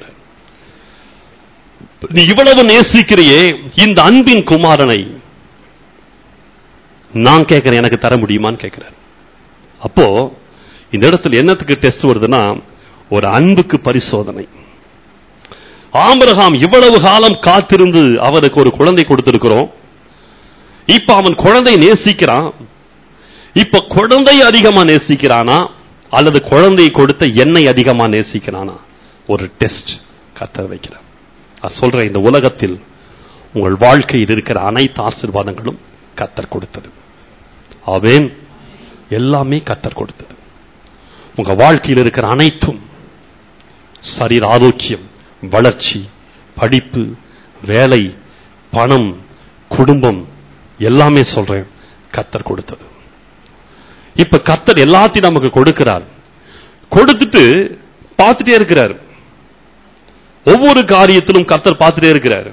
Speaker 1: நீ இவ்வளவு நேசிக்கிறையே, இந்த அன்பின் குமாரனை நான் கேட்கிறேன், எனக்கு தர முடியுமான்னு கேட்கிறேன். அப்போ இந்த இடத்துல என்னத்துக்கு டெஸ்ட் வருதுன்னா, ஒரு அன்புக்கு பரிசோதனை. ஆபிரகாம் இவ்வளவு காலம் காத்திருந்து அவனுக்கு ஒரு குழந்தை கொடுத்திருக்கிறோம். இப்ப அவன் குழந்தை நேசிக்கிறான். இப்ப குழந்தை அதிகமா நேசிக்கிறானா அல்லது குழந்தை கொடுத்த என்னை அதிகமா நேசிக்கிறானா? ஒரு டெஸ்ட் கர்த்தர் வைக்கிறார். சொல்றேன், இந்த உலகத்தில் உங்கள் வாழ்க்கையில் இருக்கிற அனைத்து ஆசீர்வாதங்களும் கர்த்தர் கொடுத்தது. ஆமென். எல்லாமே கர்த்தர் கொடுத்தது. உங்க வாழ்க்கையில் இருக்கிற அனைத்தும், சரீர ஆரோக்கியம், வளர்ச்சி, படிப்பு, வேலை, பணம், குடும்பம், எல்லாமே சொல்றேன் கர்த்தர் கொடுத்தது. இப்ப கர்த்தர் எல்லாத்தையும் நமக்கு கொடுக்கிறார். கொடுத்துட்டு பார்த்துட்டே இருக்கிறார். ஒவ்வொரு காரியத்திலும் கர்த்தர் பார்த்துட்டே இருக்கிறார்.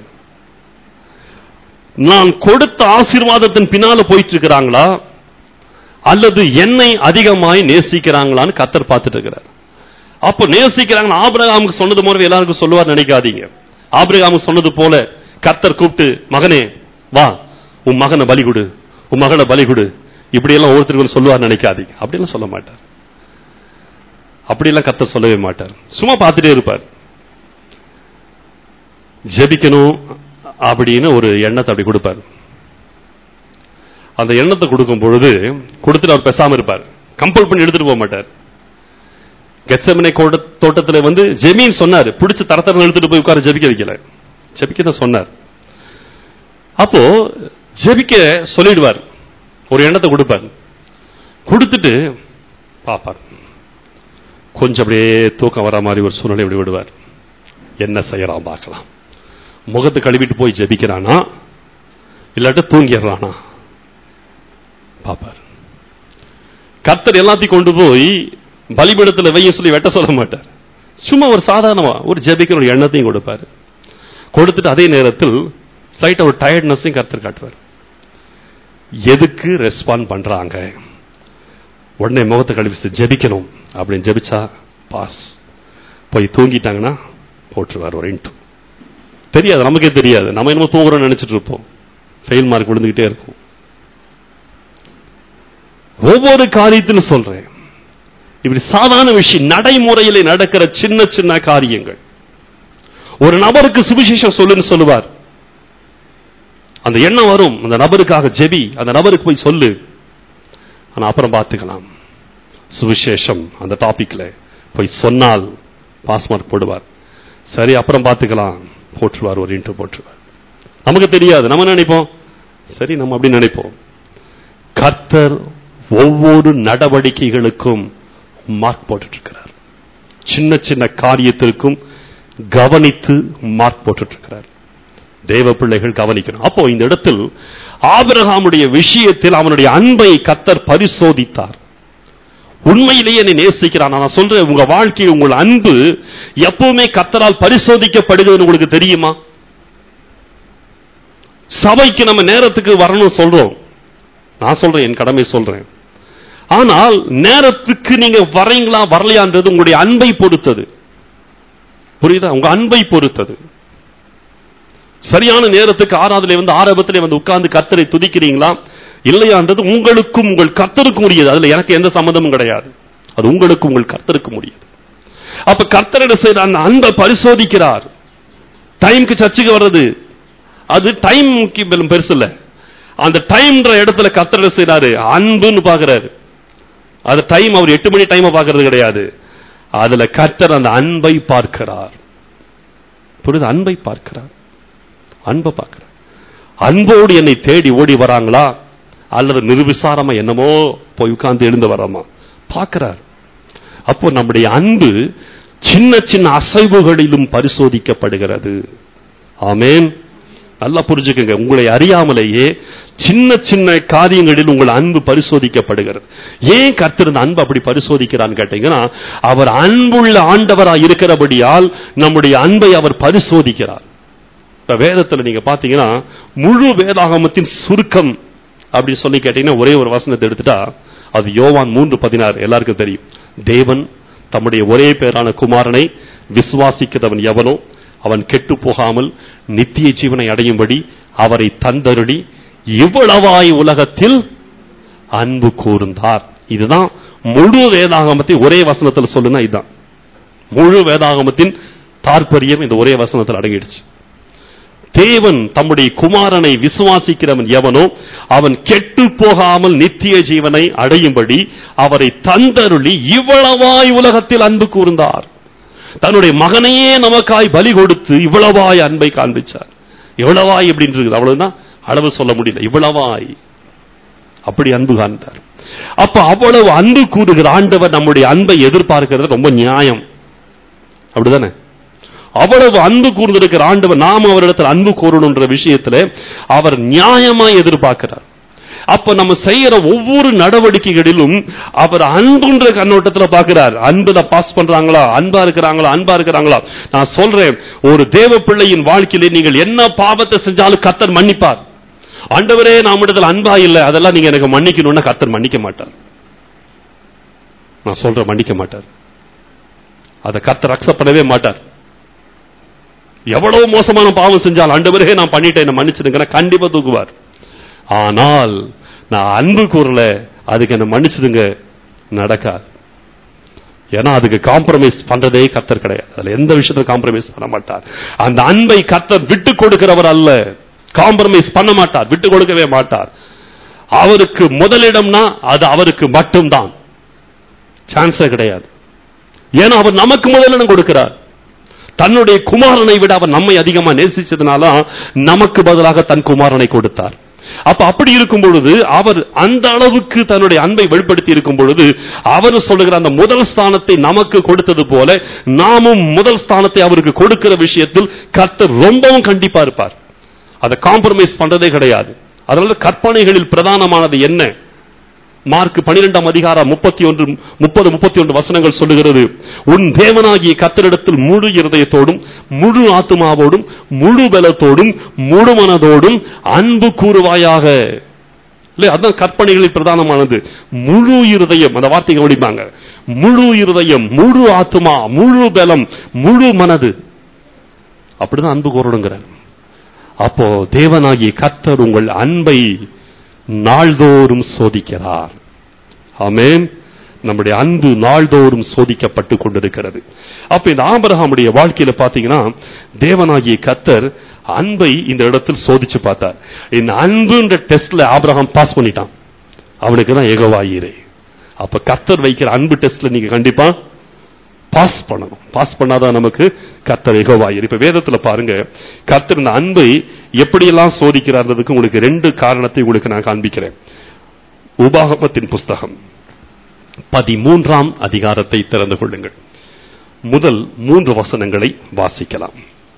Speaker 1: நான் கொடுத்த ஆசீர்வாதத்தின் பின்னால போயிட்டு இருக்கிறாங்களா அல்லது என்னை அதிகமாய் நேசிக்கிறாங்களான்னு கர்த்தர் பார்த்துட்டு இருக்கிறார். அப்ப நேசிக்கிறாங்க. ஆபிரகாமுக்கு சொன்னது போல எல்லாருக்கும் சொல்லுவார் நினைக்காதீங்க. ஆபிரகாமுக்கு சொன்னது போல கர்த்தர் கூப்பிட்டு, மகனே வா, உன் மகனை பலி கொடு, உன் மகளை பலி கொடு, இப்படி எல்லாம் ஒருத்தருக்கு சொல்லுவார் நினைக்காதீங்க. அப்படிலாம் சொல்ல மாட்டார். அப்படியெல்லாம் கர்த்தர் சொல்லவே மாட்டார். சும்மா பார்த்துட்டே இருப்பார். ஜெபிக்கணும் அப்படின்னு ஒரு எண்ணத்தை அப்படி கொடுப்பார். அந்த எண்ணத்தை கொடுக்கும் பொழுது கொடுத்துட்டு அவர் பேசாம இருப்பார். கம்பல் பண்ணி எடுத்துட்டு போக மாட்டார். கெத்செமனே தோட்டத்தில் ஜெமீன் சொன்னார், பிடிச்சு தரத்தரம் எடுத்துட்டு போய் உட்கார ஜெபிக்க வைக்கல, ஜெபிக்க தான் சொன்னார். அப்போ ஜெபிக்க சொல்லிடுவார். ஒரு எண்ணத்தை கொடுப்பார். கொடுத்துட்டு பாப்பார். கொஞ்சம் அப்படியே தூக்கம் வர மாதிரி ஒரு சூழ்நிலை அப்படி விடுவார். என்ன செய்யறான் பார்க்கலாம். முகத்தை கழுவிட்டு போய் ஜெபிக்கிறானா இல்லாட்ட தூங்கிடுறானா பாப்பார். கர்த்தர் எல்லாத்தையும் கொண்டு போய் பலிபீடத்தில் வைய சொல்லி வெட்ட சொல்ல மாட்டார். சும்மா ஒரு சாதாரணமா ஒரு ஜெபிக்கிற ஒரு எண்ணத்தையும் கொடுப்பார். கொடுத்துட்டு அதே நேரத்தில் சைட்டை ஒரு டயர்ட்னஸையும் கர்த்தர் காட்டுவார். எதுக்கு ரெஸ்பாண்ட் பண்றாங்க, உடனே முகத்தை கழுவி ஜெபிக்கணும் அப்படின்னு ஜெபிச்சா பாஸ், போய் தூங்கிட்டாங்கன்னா போட்டுருவார் ஒரு இன்ட்டு. தெரியாது, நமக்கே தெரியாது. நம்ம என்னமோ தூங்குறோம்னு நினைச்சிட்டு இருப்போம். ஃபெயில் மார்க் விழுந்துகிட்டே இருக்கும். ஒவ்வொரு காரியத்திலும் சொல்றேன், இப்படி சாதாரண விஷயம், நடைமுறையிலே நடக்கிற சின்ன சின்ன காரியங்கள். ஒரு நபருக்கு சுவிசேஷம் சொல்லுன்னு சொல்லுவார். அந்த எண்ணம் வரும், அந்த நபருக்காக ஜெபி, அந்த நபருக்கு போய் சொல்லு, ஆனா அப்புறம் பார்த்துக்கலாம். சுவிசேஷம் அந்த டாபிக்ல போய் சொன்னால் பாஸ் மார்க் போடுவார். சரி அப்புறம் பார்த்துக்கலாம் போட்டுருவார், ஒரு இன்டர் போட்டுருவார். நமக்கு தெரியாது, நம்ம நினைப்போம் சரி, நம்ம அப்படி நினைப்போம். கர்த்தர் ஒவ்வொரு நடவடிக்கைகளுக்கும் மார்க் போட்டுட்டு இருக்கிறார். சின்ன சின்ன காரியத்திற்கும் கவனித்து மார்க் போட்டுட்டு இருக்கிறார். தேவ பிள்ளைகள் கவனிக்கணும். அப்போ இந்த இடத்தில் ஆபிரகாமுடைய விஷயத்தில் அவனுடைய அன்பை கர்த்தர் பரிசோதித்தார். உண்மையிலேயே நீ நேசிக்கிறான். நான் சொல்றேன், உங்க வாழ்க்கையில் உங்கள் அன்பு எப்பவுமே கர்த்தரால் பரிசோதிக்கப்படுகிறது. உங்களுக்கு தெரியுமா? சபைக்கு நம்ம நேரத்துக்கு வரணும் சொல்றோம். நான் சொல்றேன், என் கடமை சொல்றேன். ஆனால் நேரத்துக்கு நீங்க வரீங்களா வரலையான்றது உங்களுடைய அன்பை பொறுத்தது. புரியுதா? உங்க அன்பை பொறுத்தது. சரியான நேரத்துக்கு ஆராதனை ஆரம்பத்திலே உட்கார்ந்து கர்த்தரை துதிக்கிறீங்களா இல்லையான்றது உங்களுக்கும் உங்கள் கர்த்தருக்கும் உரியது. அதுல எனக்கு எந்த சம்மந்தமும் கிடையாது. அது உங்களுக்கும் உங்கள் கர்த்தருக்கும் உரியது. அப்ப கர்த்தர் என்ன செய்யறார்? அந்த அன்பை பரிசோதிக்கிறார். டைம்க்கு சர்ச்சுக்கு வர்றது, அது டைம் முக்கியம் பெருசு இல்ல. அந்த டைம்ன்ற இடத்துல கர்த்தர் செய்றாரு, அன்புன்னு பாக்குறாரு. அது டைம், அவர் 8 மணி டைம் பாக்குறது கிடையாது. அதுல கர்த்தர் அந்த அன்பை பார்க்கிறார். புரியுது? அன்பை பார்க்கிறார், அன்பை பார்க்கிறார். அன்போடு என்னை தேடி ஓடி வராங்களா அல்லது நிர்விசாரமா என்னமோ போய் உட்கார்ந்து எழுந்து வராமா பார்க்கிறார். அப்போ நம்முடைய அன்பு சின்ன சின்ன அசைவுகளிலும் பரிசோதிக்கப்படுகிறது. ஆமென். நல்லா புரிஞ்சுக்கங்க, உங்களை அறியாமலேயே சின்ன சின்ன காரியங்களில் உங்கள் அன்பு பரிசோதிக்கப்படுகிறது. ஏன் கர்த்தர் இந்த அன்பு அப்படி பரிசோதிக்கிறான்னு கேட்டீங்கன்னா, அவர் அன்புள்ள ஆண்டவராய் இருக்கிறபடியால் நம்முடைய அன்பை அவர் பரிசோதிக்கிறார். இப்ப வேதத்துல நீங்க பாத்தீங்கன்னா, முழு வேதாகமத்தின் சுருக்கம் அப்படி சொல்லி கேட்டீங்கன்னா ஒரே ஒரு வசனத்தை எடுத்துட்டா அது யோவான் 3:16. எல்லாருக்கும் தெரியும். தேவன் தம்முடைய ஒரே பேரான குமாரனை விசுவாசிக்கிறவன் எவனோ அவன் கெட்டு போகாமல் நித்திய ஜீவனை அடையும்படி அவரை தந்தருளி இவ்வளவாய் உலகத்தில் அன்பு கூர்ந்தார். இதுதான் முழு வேதாகமத்தை ஒரே வசனத்தில் சொல்லுனா இதுதான் முழு வேதாகமத்தின் தாற்பயம். இந்த ஒரே வசனத்தில் அடங்கிடுச்சு. தேவன் தம்முடைய குமாரனை விசுவாசிக்கிறவன் எவனோ அவன் கெட்டு போகாமல் நித்திய ஜீவனை அடையும்படி அவரை தந்தருளி இவ்வளவாய் உலகத்தில் அன்பு கூர்ந்தார். தன்னுடைய மகனையே நமக்காய் பலி கொடுத்து இவ்வளவாய் அன்பை காண்பிச்சார். இவ்வளவாய் எப்படின்னு இருக்குது, அவ்வளவுதான், அளவு சொல்ல முடியல. இவ்வளவாய் அப்படி அன்பு காண்பார். அப்ப அவ்வளவு அன்பு கூறுகிற ஆண்டவர் நம்முடைய அன்பை எதிர்பார்க்கிறது ரொம்ப நியாயம். அப்படிதானே? அவ்வளவு அன்பு கூர்ந்திருக்கிற ஆண்டவர் நாம் அவரிடத்தில் அன்பு கூறணும்ன்ற விஷயத்துல அவர் நியாயமாய் எதிர்பார்க்கிறார். அப்ப நம்ம செய்யற ஒவ்வொரு நடவடிக்கைகளிலும் அவர் அன்புன்ற கண்ணோட்டத்தில் பார்க்கிறார். அன்புல பாஸ் பண்றாங்களா, அன்பா இருக்கிறாங்களா. நான் சொல்றேன், ஒரு தேவ பிள்ளையின் வாழ்க்கையிலே நீங்கள் என்ன பாவத்தை செஞ்சாலும் கர்த்தர் மன்னிப்பார். ஆண்டவரே நம்மிடத்தில் அன்பா இல்ல, அதெல்லாம் நீங்க எனக்கு மன்னிக்கணும்னா கர்த்தர் மன்னிக்க மாட்டார். நான் சொல்றேன், மன்னிக்க மாட்டார். அதை கர்த்தர் அக்செப்ட் பண்ணவே மாட்டார். எவ்வளவு மோசமான பாவம் செஞ்சால் ஆண்டவரே நான் பண்ணிட்டேன் என்ன மன்னிச்சிடுங்க, கண்டிப்பா தூக்குவார். ஆனால் நான் அன்பு கூறல, அதுக்கு என்ன மன்னிச்சிடுங்க, நடக்காது. ஏன்னா அதுக்கு காம்ப்ரமைஸ் பண்றதே கர்த்தர் கிடையாது. அதுல எந்த விஷயத்துல காம்ப்ரமைஸ் பண்ண மாட்டார். அந்த அன்பை கர்த்தர் விட்டு கொடுக்கிறவர் அல்ல. காம்ப்ரமைஸ் பண்ண மாட்டார், விட்டு கொடுக்கவே மாட்டார். அவருக்கு முதலிடம்னா அது அவருக்கு மட்டும்தான், சான்ஸே கிடையாது. ஏன்னா அவர் நமக்கு முதலிடம் கொடுக்கிறார். தன்னுடைய குமாரனை விட அவர் நம்மை அதிகமா நேசிச்சதுனால நமக்கு பதிலாக தன் குமாரனை கொடுத்தார். அப்ப அப்படி இருக்கும் பொழுது அவர் அந்த அளவுக்கு தன்னுடைய அன்பை வெளிப்படுத்தி இருக்கும் பொழுது அவர் சொல்லுகிற அந்த முதல் ஸ்தானத்தை நமக்கு கொடுத்தது போல நாமும் முதல் ஸ்தானத்தை அவருக்கு கொடுக்கிற விஷயத்தில் கர்த்தர் ரொம்பவும் கண்டிப்பா இருப்பார். அதை காம்ப்ரமைஸ் பண்றதே கிடையாது. அதனால கற்பனைகளில் பிரதானமானது என்ன? மார்க் 12 அதிகாரம் 30-31 வசனங்கள் சொல்லுகிறது, உன் தேவனாகிய கர்த்தரிடத்தில் முழு இருதயத்தோடும் முழு ஆத்துமாவோடும் முழு பலத்தோடும் முழு மனதோடும் அன்பு கூறுவாயாக. அதான் கற்பனைகளில் பிரதானமானது. முழு இருதயம், அந்த வார்த்தை கவனிப்பாங்க. முழு இருதயம், முழு ஆத்துமா, முழு பலம், முழு மனது, அப்படிதான் அன்பு கூறணுங்கிற. அப்போ தேவனாகிய கர்த்தர் உங்கள் அன்பை நாள்தோறும் சோதிக்கிறார். ஆமென். நம்முடைய அன்பு நாள்தோறும் சோதிக்கப்பட்டு கொண்டிருக்கிறது. அப்ப இந்த ஆபிரகாமுடைய வாழ்க்கையில பாத்தீங்கன்னா தேவனாகிய கர்த்தர் அன்பை இந்த இடத்தில் சோதிச்சு பார்த்தார். இந்த அன்புன்ற டெஸ்ட்ல ஆபிரகாம் பாஸ் பண்ணிட்டான். அவனுக்கு தான் யெகோவா ஈரே. அப்ப கர்த்தர் வைக்கிற அன்பு டெஸ்ட்ல நீங்க கண்டிப்பா பாஸ் பண்ணணும். பாஸ் பண்ணாதான் நமக்கு கர்த்தர் யெகோவா ஈரே. இப்ப வேதத்துல பாருங்க, கர்த்தர் இந்த அன்பை எப்படியெல்லாம் சோதிக்கிறார்ன்றதுக்கு உங்களுக்கு 2 காரணத்தை உங்களுக்கு நான் காண்பிக்கிறேன். உபாகமத்தின் புஸ்தகம் 13 அதிகாரத்தை திறந்து கொள்ளுங்கள். முதல் 3 வசனங்களை வாசிக்கலாம்.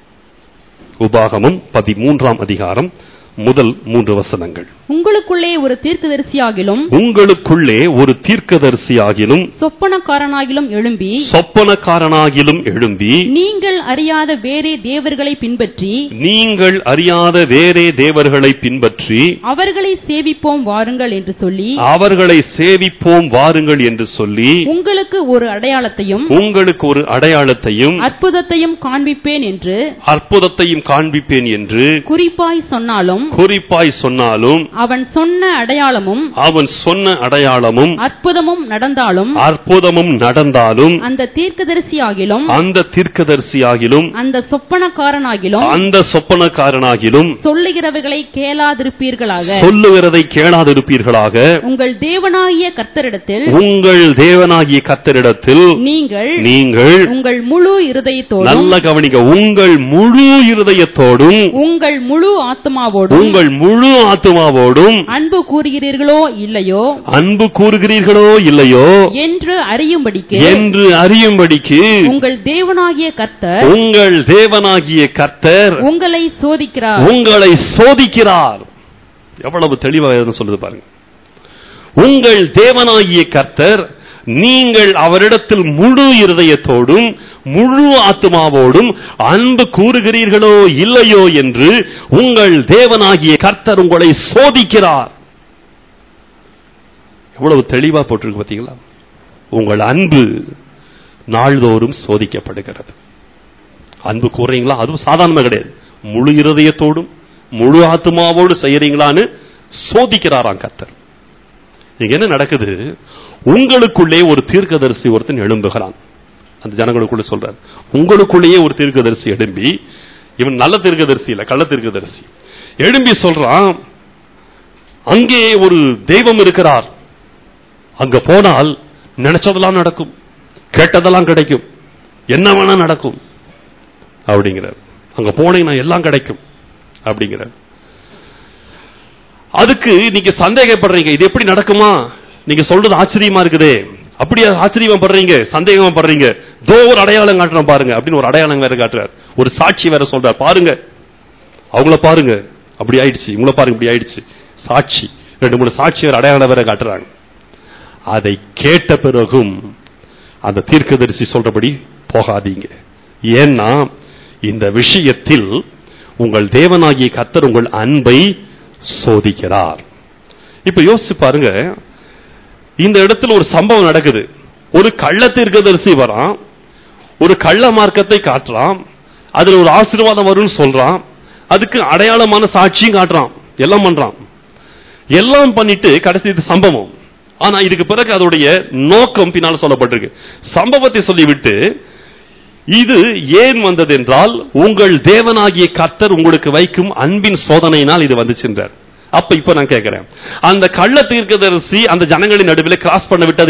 Speaker 1: உபாகமம் 13 அதிகாரம் முதல் 3 வசனங்கள்.
Speaker 3: உங்களுக்குள்ளே ஒரு தீர்க்கதரிசியாகிலும் சொப்பனக்காரனாகிலும் எழும்பி நீங்கள் அறியாத வேறே தேவர்களை பின்பற்றி அவர்களை சேவிப்போம் வாருங்கள் என்று சொல்லி உங்களுக்கு ஒரு அடையாளத்தையும் அற்புதத்தையும் காண்பிப்பேன் என்று குறிப்பாய் சொன்னாலும்
Speaker 1: குறிப்பாய் சொன்னாலும்
Speaker 3: அவன் சொன்ன அடையாளமும் அற்புதமும் நடந்தாலும் அந்த தீர்க்கதரிசியாகிலும் அந்த சொப்பனக்காரனாகிலும் சொல்லுகிறவைகளை கேளாதிருப்பீர்களாக உங்கள் தேவனாகிய கர்த்தரிடத்தில் நீங்கள் உங்கள் முழு இருதயத்தோடும்,
Speaker 1: நல்ல கவனிங்க, உங்கள் முழு இருதயத்தோடும்
Speaker 3: உங்கள் முழு ஆத்துமாவோடும்
Speaker 1: அன்பு கூறுகிறீர்களோ இல்லையோ என்று அறியும்படிக்கு
Speaker 3: உங்கள் தேவனாகிய கர்த்தர் உங்களை
Speaker 1: சோதிக்கிறார். எவ்வளவு தெளிவாக சொல்லுது பாருங்க. உங்கள் தேவனாகிய கர்த்தர் நீங்கள் அவரிடத்தில் முழு இருதயத்தோடும் முழு ஆத்துமாவோடும் அன்பு கூறுகிறீர்களோ இல்லையோ என்று உங்கள் தேவனாகிய கர்த்தர் உங்களை சோதிக்கிறார். எவ்வளவு தெளிவா போட்டிருக்கு பார்த்தீங்களா? உங்கள் அன்பு நாள்தோறும் சோதிக்கப்படுகிறது. அன்பு கூறுறீங்களா? அதுவும் சாதாரண கிடையாது. முழு இருதயத்தோடும் முழு ஆத்துமாவோடு செய்யறீங்களான்னு சோதிக்கிறாராம் கர்த்தர். இங்க என்ன நடக்குது? உங்களுக்குள்ளே ஒரு தீர்க்கதரிசி ஒருத்தன் எழும்புகிறான். அந்த ஜனங்களுக்குள்ள சொல்றார், உங்களுக்குள்ளேயே ஒரு தீர்க்கதரிசி எழும்பி, இவன் நல்ல தீர்க்கதரிசி இல்ல, கள்ள தீர்க்கதரிசி எழும்பி சொல்றான், அங்கே ஒரு தெய்வம் இருக்கிறார், அங்க போனால் நினைச்சதெல்லாம் நடக்கும், கேட்டதெல்லாம் கிடைக்கும், என்ன வேணா நடக்கும் அப்படிங்கிறார். அங்க போனீங்கன்னா எல்லாம் கிடைக்கும் அப்படிங்கிறார். அதுக்கு நீங்க சந்தேகப்படுறீங்க, இது எப்படி நடக்குமா? நீங்க சொல்றது ஆச்சரியமா இருக்குதே, அப்படியே ஆச்சரியமா படுறீங்க, சந்தேகமா படுறீங்க. தோ ஒரு அடையாளம் காட்டுறோம் பாருங்க அப்படின்னு ஒரு அடையாளம் வேற காட்டுறார். ஒரு சாட்சி வேற சொல்றார், பாருங்க அவங்கள பாருங்க அப்படி ஆயிடுச்சு, இவங்கள பாருங்க இப்படி ஆயிடுச்சு. சாட்சி 2-3 சாட்சி வேற அடையாளம் வேற காட்டுறாங்க. அதை கேட்ட பிறகும் அந்த தீர்க்கதரிசி சொல்றபடி போகாதீங்க. ஏன்னா இந்த விஷயத்தில் உங்கள் தேவனாகிய கர்த்தர் உங்கள் அன்பை சோதிக்கிறார். இப்ப யோசிச்சு பாருங்க, இந்த இடத்துல ஒரு சம்பவம் நடக்குது. ஒரு கள்ள தீர்க்கதரிசி வரான், ஒரு கள்ள மார்க்கத்தை காட்டுறான், அதுல ஒரு ஆசீர்வாதம் வரும்னு சொல்றான், அதுக்கு அடையாளமான சாட்சியும் காட்டுறான், எல்லாம் பண்றான். எல்லாம் பண்ணிட்டு கடைசி இது சம்பவம். ஆனா இதுக்கு பிறகு அதோடைய நோக்கம் பின்னால் சொல்லப்பட்டிருக்கு. சம்பவத்தை சொல்லிவிட்டு இது ஏன் வந்தது என்றால் உங்கள் தேவனாகிய கர்த்தர் உங்களுக்கு வைக்கும் அன்பின் சோதனையினால் இது வந்துச்சுன்றார். அப்ப இப்ப நான் கேட்கிறேன், அந்த கள்ள தீர்க்கதரிசி அந்த ஜனங்களின் நடுவில் கிராஸ் பண்ண விட்டது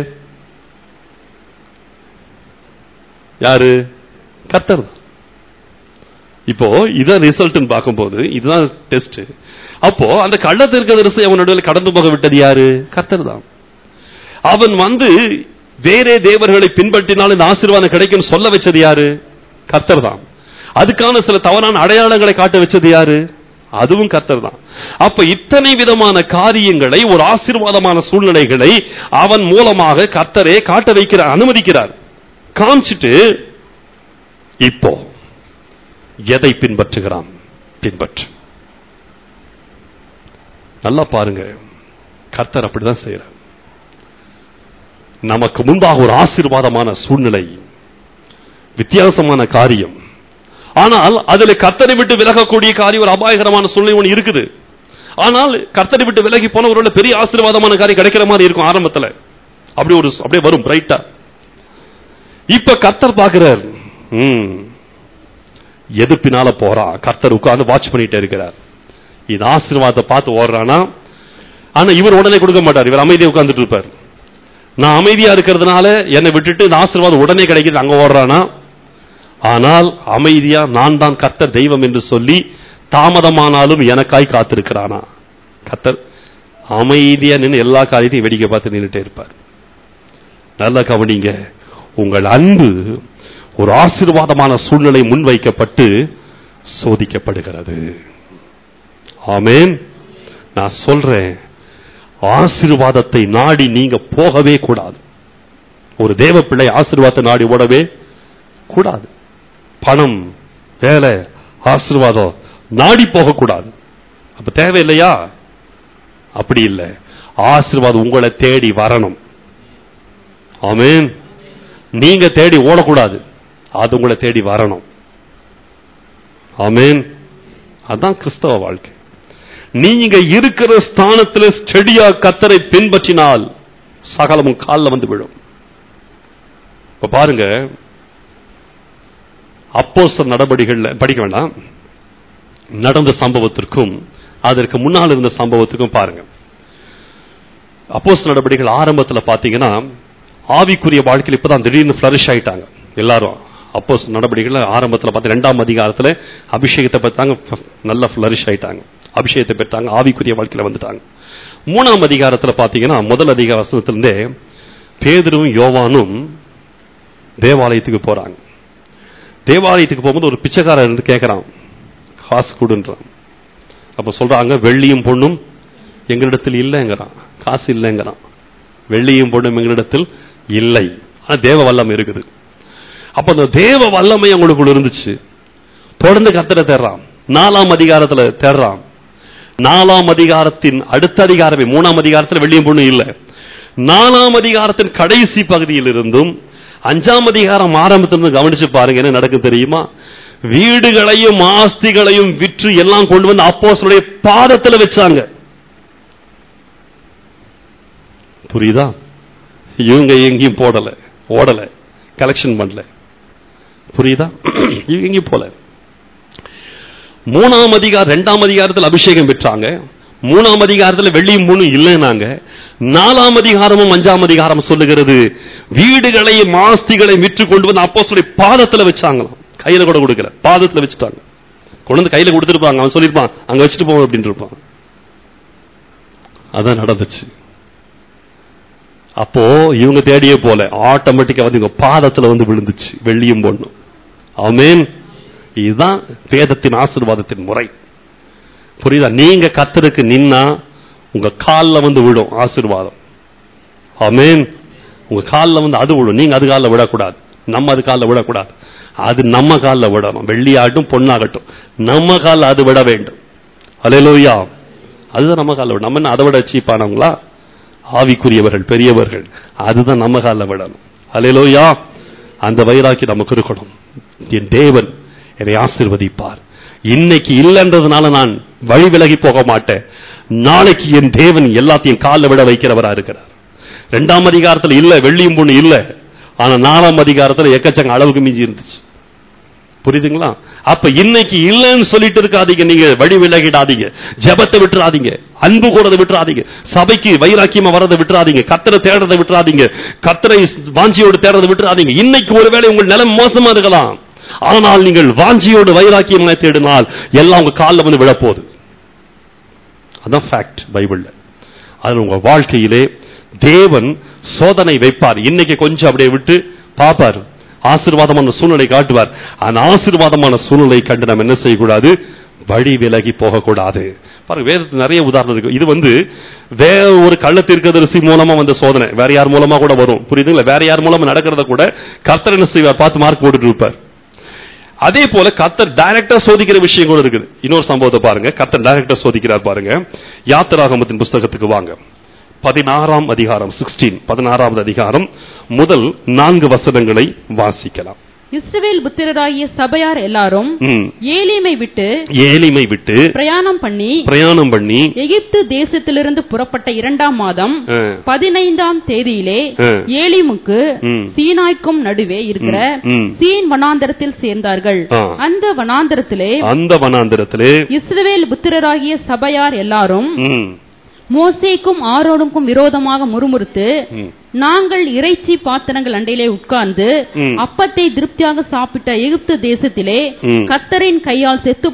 Speaker 1: யாரு? கர்த்தர். இப்போ இதான் ரிசல்ட் பார்க்கும்போது இதுதான் டெஸ்ட். அப்போ அந்த கள்ள தீர்க்கதரிசி அவன் நடுவில் கடந்து போக விட்டது யாரு? கர்த்தர் தான். அவன் வந்து வேறே தேவர்களை பின்பற்றினால் இந்த ஆசீர்வாதம் கிடைக்கும் சொல்ல வச்சது யாரு? கர்த்தர் தான். அதுக்கான சில தவறான அடையாளங்களை காட்ட வச்சது யாரு? அதுவும் கர்த்தர் தான். அப்ப இத்தனை விதமான காரியங்களை, ஒரு ஆசீர்வாதமான சூழ்நிலைகளை அவன் மூலமாக கர்த்தரே காட்ட வைக்கிறார், அனுமதிக்கிறார். காமிச்சிட்டு இப்போ எதை பின்பற்றுகிறான்? பின்பற்று. நல்லா பாருங்க, கர்த்தர் அப்படிதான் செய்யறார். நமக்கு முன்பாக ஒரு ஆசீர்வாதமான சூழ்நிலை, வித்தியாசமான காரியம், ஆனால் அதுல கர்த்தரை விட்டு விலகக்கூடிய காரியம், ஒரு அபாயகரமான சூழ்நிலை ஒன்று இருக்குது. ஆனால் கர்த்தரை விட்டு விலகி போன ஒரு பெரிய ஆசீர்வாதமான காரியம் கிடைக்கிற மாதிரி இருக்கும் ஆரம்பத்துல. அப்படியே வரும் பிரைட்டா. இப்ப கர்த்தர் பார்க்கிறார், எது பின்னால போறான். கர்த்தர் உட்கார்ந்து வாட்ச் பண்ணிட்டே இருக்கிறார். இது ஆசீர்வாதத்தை பார்த்து ஓடுறானா? ஆனா இவர் உடனே கொடுக்க மாட்டார், இவர் அமைதியா உட்கார்ந்துட்டு இருப்பார். நான் அமைதியா இருக்கிறதுனால என்னை விட்டுட்டு இந்த ஆசீர்வாதம் உடனே கிடைக்குது அங்க ஓடுறானா? ஆனால் அமைதியா நான் தான் கர்த்தர் தெய்வம் என்று சொல்லி தாமதமானாலும் எனக்காய் காத்திருக்கிறானா? கர்த்தர் அமைதியா நின்று எல்லா காரியத்தையும் வேடிக்கை பார்த்து நின்றுட்டே இருப்பார். நல்லா கவனிங்க, உங்கள் அன்பு ஒரு ஆசீர்வாதமான சூழ்நிலை முன்வைக்கப்பட்டு சோதிக்கப்படுகிறது. ஆமென். நான் சொல்றேன், ஆசீர்வாதத்தை நாடி நீங்க போகவே கூடாது. ஒரு தேவ பிள்ளை ஆசீர்வாதத்தை நாடி ஓடவே கூடாது. பணம், வேலை, ஆசீர்வாதம் நாடி போகக்கூடாது. அப்ப தேவையில்லையா? அப்படி இல்லை. ஆசீர்வாதம் உங்களை தேடி வரணும். ஆமென். நீங்க தேடி ஓடக்கூடாது, அது உங்களை தேடி வரணும். ஆமென். அதான் கிறிஸ்தவ வாழ்க்கை. நீங்க இருக்கிற ஸ்தானத்தில் ஸ்டெடியா கர்த்தரை பின்பற்றினால் சகலமும் கால்ல வந்து விழும். இப்ப பாருங்க, அப்போஸ்தலர் நடபடிகள்ல படிக்க வேண்டாம், நடந்த சம்பவத்திற்கும் அதற்கு முன்னால் இருந்த சம்பவத்துக்கும் பாருங்க. அப்போஸ்தலர் நடபடிகள் ஆரம்பத்தில் பாத்தீங்கன்னா ஆவிக்குரிய வாழ்க்கையில் இப்பதான் திடீர்னு ஃபிளரிஷ் ஆயிட்டாங்க எல்லாரும். அப்போஸ்தலர் நடபடிகள் ஆரம்பத்தில் பார்த்து 2ஆம் அதிகாரத்தில் அபிஷேகத்தை பெற்றாங்க, நல்ல ஃபிளரிஷ் ஆயிட்டாங்க, அபிஷேகத்தை பெற்றாங்க, ஆவிக்குரிய வாழ்க்கையில வந்துட்டாங்க. 3ஆம் அதிகாரத்தில் பாத்தீங்கன்னா முதல் அதிகார வசனத்திலிருந்தே பேதுருவும் யோவானும் தேவாலயத்துக்கு போறாங்க. தேவாலயத்துக்கு போகும்போது ஒரு பிச்சைக்காரர் இருந்து கேட்கிறான், காசு கொடுன்றான். அப்ப சொல்றாங்க, வெள்ளியும் பொண்ணும் எங்களிடத்தில் இல்லைங்கிறான், காசு இல்லைங்கிறான். வெள்ளியும் பொண்ணும் எங்களிடத்தில் இல்லை, ஆனா தேவ வல்லமை இருக்குது. அப்ப அந்த தேவ வல்லமை அவங்களுக்குள்ள இருந்துச்சு. தொடர்ந்து கர்த்தரை தேடுறான். 4ஆம் அதிகாரத்துல தேடுறான். 4ஆம் அதிகாரத்தின் அடுத்த அதிகாரமே 3ஆம் அதிகாரத்தில் வெள்ளியும் பொண்ணும் இல்லை. 4ஆம் அதிகாரத்தின் கடைசி பகுதியில் இருந்தும் 5ஆம் அதிகாரம் ஆரம்பத்திலிருந்து கவனிச்சு பாருங்க, என்ன நடக்கும் தெரியுமா? வீடுகளையும் ஆஸ்திகளையும் விற்று எல்லாம் கொண்டு வந்து அப்போஸ்தலருடைய பாதத்தில் வச்சாங்க. புரியுதா? இவங்க எங்கேயும் போடல, ஓடல, கலெக்ஷன் பண்ணல. புரியுதா? இவங்க எங்கேயும் போல. 3ஆம் அதிகாரம் 2ஆம் அதிகாரத்தில் அபிஷேகம் பெற்றாங்க. 3ஆம் அதிகாரத்தில் வெள்ளியும் பொண்ணும் இல்லைனாங்க. 4ஆம் அதிகாரமும் 5ஆம் அதிகாரம் சொல்லுகிறது, வீடுகளையும் ஆஸ்திகளையும் விற்று கொண்டு வந்து அப்போஸ்தலருடைய பாதத்தில் வச்சாங்களாம். கையில கூட கொடுக்கல, பாதத்தில் வச்சுட்டாங்க. கொண்டு வந்து கையில கொடுத்துருப்பாங்க, அவன் சொல்லியிருப்பான் அங்க வச்சுட்டு போவோம் அப்படின்னு இருப்பான். அதான் நடந்துச்சு. அப்போ இவங்க தேடியே போல, ஆட்டோமேட்டிக்கா வந்து இவங்க பாதத்துல வந்து விழுந்துச்சு வெள்ளியும் பொண்ணும். ஆமென். இதுதான் வேதத்தின் ஆசீர்வாதத்தின் முறை. புரியுதா? நீங்க கர்த்தருக்கு நின்னா உங்க கால்ல வந்து விழும் ஆசீர்வாதம். ஆமென். உங்க கால்ல வந்து அது விழும். நீங்க அது கால்ல விடக்கூடாது, நம்ம அது கால்ல விடக்கூடாது. அது நம்ம கால்ல விடணும். வெள்ளியாகட்டும் பொண்ணாகட்டும் நம்ம கால்ல அது விட வேண்டும். அல்லேலூயா. அதுதான் நம்ம கால்ல விடணும். நம்ம என்ன அதை விட சீப்பானவங்களா? ஆவிக்குரியவர்கள், பெரியவர்கள், அதுதான் நம்ம கால்ல விடணும். அல்லேலூயா. அந்த வைராக்கியம் நமக்கு இருக்கணும். என் தேவன் என்னை ஆசீர்வதிப்பார். இன்னைக்கு இல்லைன்றதுனால நான் வழி விலகி போக மாட்டேன். நாளைக்கு என் தேவன் எல்லாத்தையும் கால்ல விட வைக்கிறவரா இருக்கிறார். 2ஆம் அதிகாரத்தில் இல்ல வெள்ளியும் பொண்ணு இல்ல, ஆனா 4ஆம் அதிகாரத்தில் எக்கச்சங்க அளவுக்கு மிஞ்சி இருந்துச்சு. புரியுதுங்களா? அப்ப இன்னைக்கு இல்லைன்னு சொல்லிட்டு இருக்காதீங்க, நீங்க வழி விலகிடாதீங்க, ஜெபத்தை விட்டுறாதீங்க, அன்பு கூறதை விட்டுறாதீங்க, சபைக்கு வைராக்கியமா வரதை விட்டுறாதீங்க, கர்த்தரை தேடுறதை விட்டுறாதீங்க, கர்த்தரை வாஞ்சியோடு தேடுறதை விட்டுறாதீங்க. இன்னைக்கு ஒருவேளை உங்கள் நிலம் மோசமா இருக்கலாம், ஆனால் நீங்கள் வாஞ்சியோடு வைராக்கியமா தேடினால் எல்லாம் உங்க காலில் வந்து விழப்போகுது. அதான் ஃபேக்ட் பைபிள்ல. அது உங்க வாழ்க்கையிலே தேவன் சோதனை வைப்பார். இன்னைக்கு கொஞ்சம் அப்படியே விட்டு பாப்பார், ஆசீர்வாதமான சூழ்நிலை காட்டுவார். அந்த ஆசீர்வாதமான சூழ்நிலை கண்டு நம்ம என்ன செய்யக்கூடாது? வழி விலகி போகக்கூடாது. பாருங்க, வேதத்துக்கு நிறைய உதாரணம் இருக்கு. இது வந்து வேற ஒரு கள்ளத்தீர்க்கதரிசி மூலமா வந்த சோதனை, வேற யார் மூலமா கூட வரும். புரியுதுங்களா? வேற யார் மூலமா நடக்கிறத கூட கர்த்தர் என்ன செய்வார்? பார்த்து மார்க் போட்டுட்டு இருப்பார். அதே போல கர்த்தர் டைரக்டா சோதிக்கிற விஷயம் கூட இருக்குது. இன்னொரு சம்பவத்தை பாருங்க, கர்த்தர் டைரக்டா சோதிக்கிறார் பாருங்க. யாத்திராகமத்தின் புஸ்தகத்துக்கு வாங்க, 16ஆம் அதிகாரம் 16வது அதிகாரம் முதல் 4 வசனங்களை வாசிக்கலாம்.
Speaker 3: இஸ்ரவேல் புத்திரராகிய சபையார் எல்லாரும் ஏலிமை விட்டு பிரயாணம் பண்ணி எகிப்து தேசத்திலிருந்து புறப்பட்ட 2ஆம் மாதம் 15ஆம் தேதியிலே ஏலிமுக்கு சீனாய்க்கும் நடுவே இருக்கிற சீன் வனாந்தரத்தில் சேர்ந்தார்கள். அந்த வனாந்தரத்திலே இஸ்ரவேல் புத்திரராகிய சபையார் எல்லாரும் மோசேக்கும் ஆரோனுக்கும் விரோதமாக முறுமுறுத்து, நாங்கள் இறைச்சி பாத்திரங்கள் அண்டையிலே உட்கார்ந்து அப்பத்தை திருப்தியாக சாப்பிட்ட எகிப்து தேசத்திலே கர்த்தரின் கையால் செத்து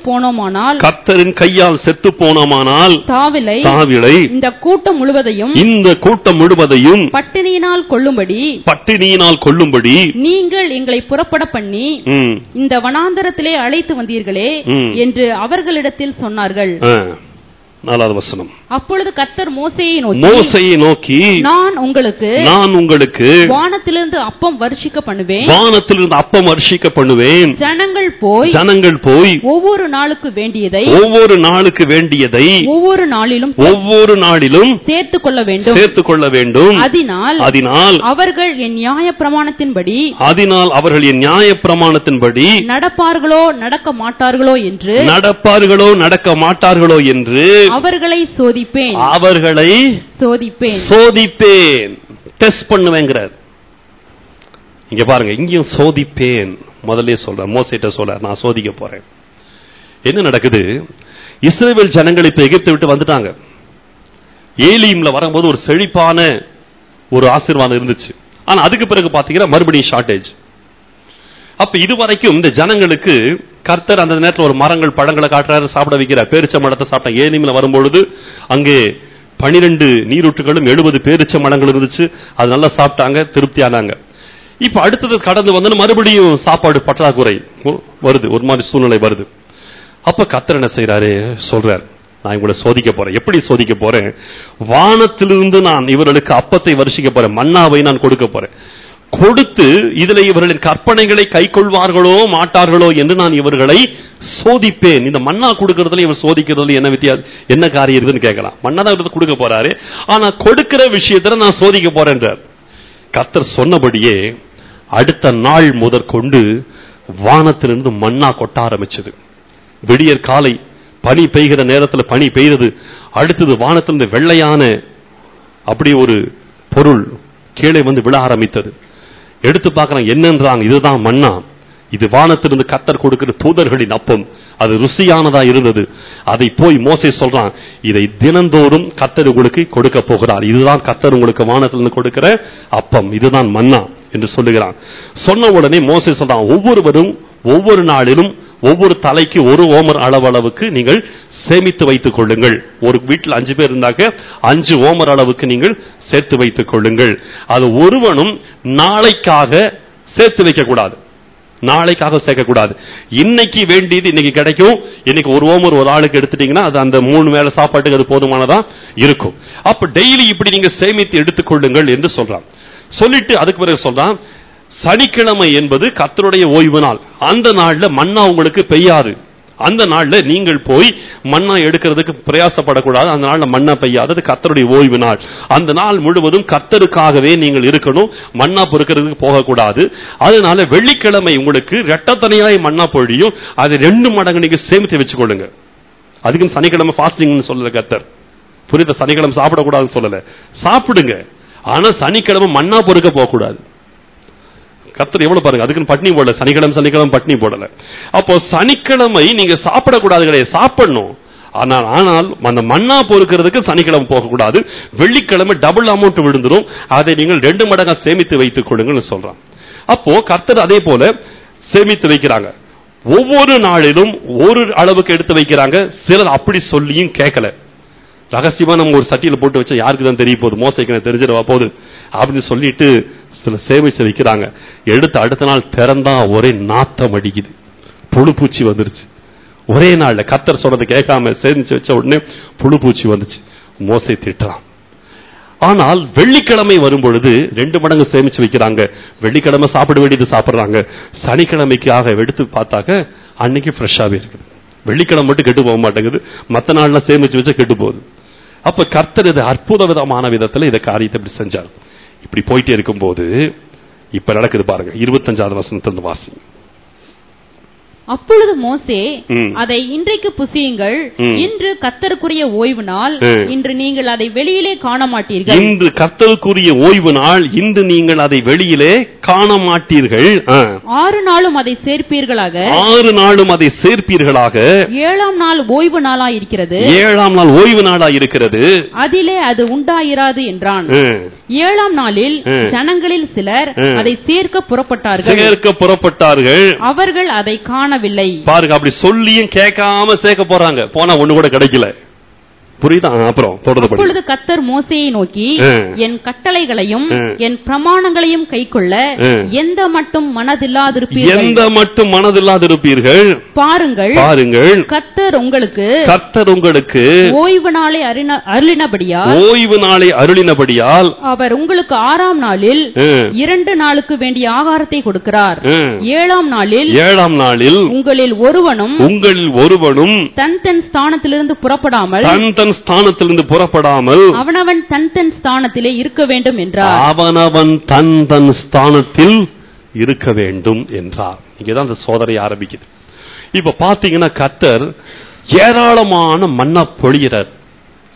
Speaker 3: போனோமானால் தாவிலை இந்த கூட்டம் முழுவதையும் பட்டினியினால் கொல்லும்படி நீங்கள் எங்களை புறப்பட பண்ணி இந்த வனாந்தரத்திலே அழைத்து வந்தீர்களே என்று அவர்களிடத்தில் சொன்னார்கள்.
Speaker 1: 4வது வசனம்.
Speaker 3: அப்பொழுது கர்த்தர் மோசேயை நோக்கி நான் உங்களுக்கு வானத்திலிருந்து அப்பம் வருஷிக்க பண்ணுவேன். ஜனங்கள் போய் ஒவ்வொரு நாளுக்கு வேண்டியதை ஒவ்வொரு நாளிலும் சேர்த்துக் கொள்ள வேண்டும். அதனால் அவர்கள் என் நியாய பிரமாணத்தின்படி நடப்பார்களோ நடக்க மாட்டார்களோ என்று அவர்களை சோதிப்பேன்,
Speaker 2: அவர்களை
Speaker 3: சோதிப்பேன்.
Speaker 2: சோதிப்பேன், டெஸ்ட் பண்ணுவேங்கிறார். இங்க பாருங்க, இங்கேயும் சோதிப்பேன். முதல்ல சொல்ற மோசேட்ட சொல்ற, நான் சோதிக்க போறேன். என்ன நடக்குது? இஸ்ரவேல் ஜனங்கள் இப்ப எகிப்தை விட்டு வந்துட்டாங்க. ஏலீம்ல வரும்போது ஒரு செழிப்பான ஒரு ஆசீர்வாதம் இருந்துச்சு. ஆனா அதுக்கு பிறகு பாத்தீங்கன்னா மறுபடியும் ஷார்டேஜ். அப்ப இதுவரைக்கும் இந்த ஜனங்களுக்கு கர்த்தர் அந்த நேரத்தில் ஒரு மரங்கள் பழங்களை காட்டுறாரு, சாப்பிட வைக்கிறார். பேரிச்ச மரத்தை சாப்பிட்டாங்க. ஏலீம்ல வரும்பொழுது அங்கே 12 நீரூற்றுகளும் 70 பேரிச்ச மரங்கள் இருந்துச்சு. அது நல்லா சாப்பிட்டாங்க, திருப்தியானாங்க. இப்ப அடுத்தது கடந்து வந்து மறுபடியும் சாப்பாடு பற்றாக்குறை வருது, ஒரு மாதிரி சூழ்நிலை வருது. அப்ப கர்த்தர் என்ன செய்யறாரு? சொல்றார், நான் இவங்களை சோதிக்க போறேன். எப்படி சோதிக்க போறேன்? வானத்திலிருந்து நான் இவர்களுக்கு அப்பத்தை வருஷிக்க போறேன், மன்னாவை நான் கொடுக்க போறேன். கொடுத்து இதுல இவர்களின் கற்பனைகளை கை கொள்வார்களோ மாட்டார்களோ என்று நான் இவர்களை சோதிப்பேன். இந்த மன்னா கொடுக்கறதுல இவர் சோதிக்கிறதுல என்ன வித்தியாசம், என்ன காரியம் இருக்குன்னு கேட்கலாம். மன்னா தான் கொடுக்க போறாரு, ஆனா கொடுக்கிற விஷயத்துல நான் சோதிக்க போறேன்றார். கர்த்தர் சொன்னபடியே அடுத்த நாள் முதற்கொண்டு வானத்திலிருந்து மன்னா கொட்ட ஆரம்பிச்சது. விடியற் காலை பனி பெய்கிற நேரத்தில் பனி பெய்தது. அடுத்தது வானத்திலிருந்து வெள்ளையான அப்படி ஒரு பொருள் கீழே வந்து விழ ஆரம்பித்தது. எடுத்து பார்க்கறாங்க, என்னன்றாங்க, இதுதான் மன்னா, இது வானத்திலிருந்து கர்த்தர் கொடுக்கிற தூதர்களின் அப்பம், அது ருசியானதா இருந்தது. அதை போய் மோசே சொல்றான், இதை தினந்தோறும் கர்த்தர் உங்களுக்கு கொடுக்க போகிறார், இதுதான் கர்த்தர் உங்களுக்கு வானத்திலிருந்து கொடுக்கிற அப்பம், இதுதான் மன்னா என்று சொல்லுகிறான். சொன்ன உடனே மோசே சொல்றான், ஒவ்வொருவரும் ஒவ்வொரு நாளிலும் ஒவ்வொரு தலைக்கு 1 ஓமர் அளவுக்கு நீங்கள் சேமித்து வைத்துக் கொள்ளுங்கள். ஒரு வீட்டில் 5 பேர் இருந்தாக்க 5 ஓமர் அளவுக்கு நீங்கள் சேர்த்து வைத்துக் கொள்ளுங்கள். அது ஒருவனும் நாளைக்காக சேர்த்து வைக்க கூடாது, நாளைக்காக சேர்க்கக்கூடாது. இன்னைக்கு வேண்டியது இன்னைக்கு கிடைக்கும். இன்னைக்கு 1 ஓமர் ஒரு ஆளுக்கு எடுத்துட்டீங்கன்னா அது அந்த 3 வேளை சாப்பாட்டுக்கு அது போதுமானதா இருக்கும். அப்ப டெய்லி இப்படி நீங்க சேமித்து எடுத்துக் கொள்ளுங்கள் என்று சொல்றான். சொல்லிட்டு அதுக்கு பிறகு சொல்றான், சனிக்கிழமை என்பது கர்த்தருடைய ஓய்வு நாள். அந்த நாள்ல மன்னா உங்களுக்கு பெய்யாது. அந்த நாள்ல நீங்கள் போய் மன்னா எடுக்கிறதுக்கு பிரயாசப்படக்கூடாது. அந்த நாள்ல மன்னா பெய்யாது, அது கர்த்தருடைய ஓய்வு நாள். அந்த நாள் முழுவதும் கர்த்தருக்காகவே நீங்கள் இருக்கணும், மன்னா பொறுக்கிறதுக்கு போகக்கூடாது. அதனால வெள்ளிக்கிழமை உங்களுக்கு ரெட்டத்தனையாய் மன்னா பொழியும், அதை 2 மடங்கு நீங்க சேமித்து வச்சுக்கொள்ளுங்க. அதுக்கு சனிக்கிழமை ஃபாஸ்டிங்னு சொல்லல கர்த்தர், புரியுத? சனிக்கிழமை சாப்பிடக்கூடாதுன்னு சொல்லல, சாப்பிடுங்க. ஆனா சனிக்கிழமை மன்னா பொறுக்க போகக்கூடாது. கர்த்தர் எவ்வளவு பாருங்க, அதுக்குன்னு பட்னி போடல, சனிக்கிழமை பட்னி போடல. அப்போ சனிக்கிழமை நீங்க சாப்பிடக்கூடாது கிடையாது, சாப்பிடணும். ஆனால் அந்த மன்னா பொறுக்கிறதுக்கு சனிக்கிழமை போகக்கூடாது. வெள்ளிக்கிழமை டபுள் அமௌண்ட் விழுந்துரும், அதை நீங்கள் 2 மடங்கா சேமித்து வைத்துக் கொள்ளுங்கன்னு சொல்றான். அப்போ கர்த்தர் அதே போல சேமித்து வைக்கிறாங்க. ஒவ்வொரு நாளிலும் ஒரு அளவுக்கு எடுத்து வைக்கிறாங்க. சிலர் அப்படி சொல்லியும் கேட்கல, ரகசியமா நம்ம ஒரு சட்டியில போட்டு வச்சா யாருக்கு தான் தெரிய போகுது, மோசைக்கு தெரிஞ்சிடவா போகுது அப்படின்னு சொல்லிட்டு சில சேமிச்சு வைக்கிறாங்க. எடுத்து அடுத்த நாள் திறந்தா ஒரே நாத்தம் அடிக்குது, புழு பூச்சி வந்துருச்சு. ஒரே நாள்ல கர்த்தர் சொல்றது கேட்காம சேமிச்சு வச்ச உடனே புழு பூச்சி வந்துச்சு. மோசை திட்டுறான். ஆனால் வெள்ளிக்கிழமை வரும் பொழுது 2 மடங்கு சேமிச்சு வைக்கிறாங்க. வெள்ளிக்கிழமை சாப்பிட வேண்டியது சாப்பிடுறாங்க. சனிக்கிழமைக்காக எடுத்து பார்த்தாக்க அன்னைக்கு ஃப்ரெஷ்ஷாவே இருக்குது. வெள்ளிக்கிழமை மட்டும் கெட்டு போக மாட்டேங்குது, மற்ற நாள்ல சேமிச்சு வச்சா கெட்டு போகுது. அப்ப கர்த்தர் இது அற்புத விதமான விதத்துல இந்த காரியத்தை இப்படி செஞ்சார். இப்படி போயிட்டே இருக்கும்போது இப்ப நடக்குது பாருங்க, 25வது வசனத்திலிருந்து வாசிங்க.
Speaker 3: அப்பொழுது மோசே, அதை இன்றைக்கு புசியுங்கள், இன்று கர்த்தருக்குரிய ஓய்வு நாள், இன்று நீங்கள் அதை வெளியிலே காண மாட்டீர்கள்.
Speaker 2: இன்று கர்த்தருக்குரிய ஓய்வு நாள், இன்று நீங்கள் அதை வெளியிலே காண மாட்டீர்கள்.
Speaker 3: 6 நாளும் அதை சேர்ப்பீர்களாக,
Speaker 2: 6 நாளும் அதை சேர்ப்பீர்களாக.
Speaker 3: 7ஆம் நாள் ஓய்வு நாளாயிருக்கிறது,
Speaker 2: 7ஆம் நாள் ஓய்வு நாளாயிருக்கிறது,
Speaker 3: அதிலே அது உண்டாயிராது என்றான். 7ஆம் நாளில் ஜனங்களில் சிலர் அதை சேர்க்க புறப்பட்டார்கள், அவர்கள் அதை காண
Speaker 2: பாருங்க. அப்படி சொல்லியும் கேட்காம சேர்க்க போறாங்க, போனா ஒண்ணு கூட கிடைக்கல. புரியுதா? அப்புறம்
Speaker 3: அப்பொழுது கர்த்தர் மோசேயை நோக்கி, என் கட்டளைகளையும் என் பிரமாணங்களையும் கைக்கொள்ள எந்த மட்டும் மனதில்லாதிருப்பீர்கள் பாருங்கள், கர்த்தர் உங்களுக்கு ஓய்வு நாளை அருளினபடியால் அவர் உங்களுக்கு 6ஆம் நாளில் 2 நாளுக்கு வேண்டிய ஆகாரத்தை கொடுக்கிறார். 7ஆம் நாளில் உங்களில் ஒருவனும் தன் ஸ்தானத்திலிருந்து புறப்படாமல் அவனவன் தன் ஸ்தானத்திலே இருக்க வேண்டும் என்றார்.
Speaker 2: அவனவன் தன் ஸ்தானத்தில் இருக்க வேண்டும் என்றார். இங்கதான் அந்த சோதனை ஆரம்பிக்குது. இப்ப பாத்தீங்கன்னா கர்த்தர் ஏராளமான மன்னா பொழிகிறார்.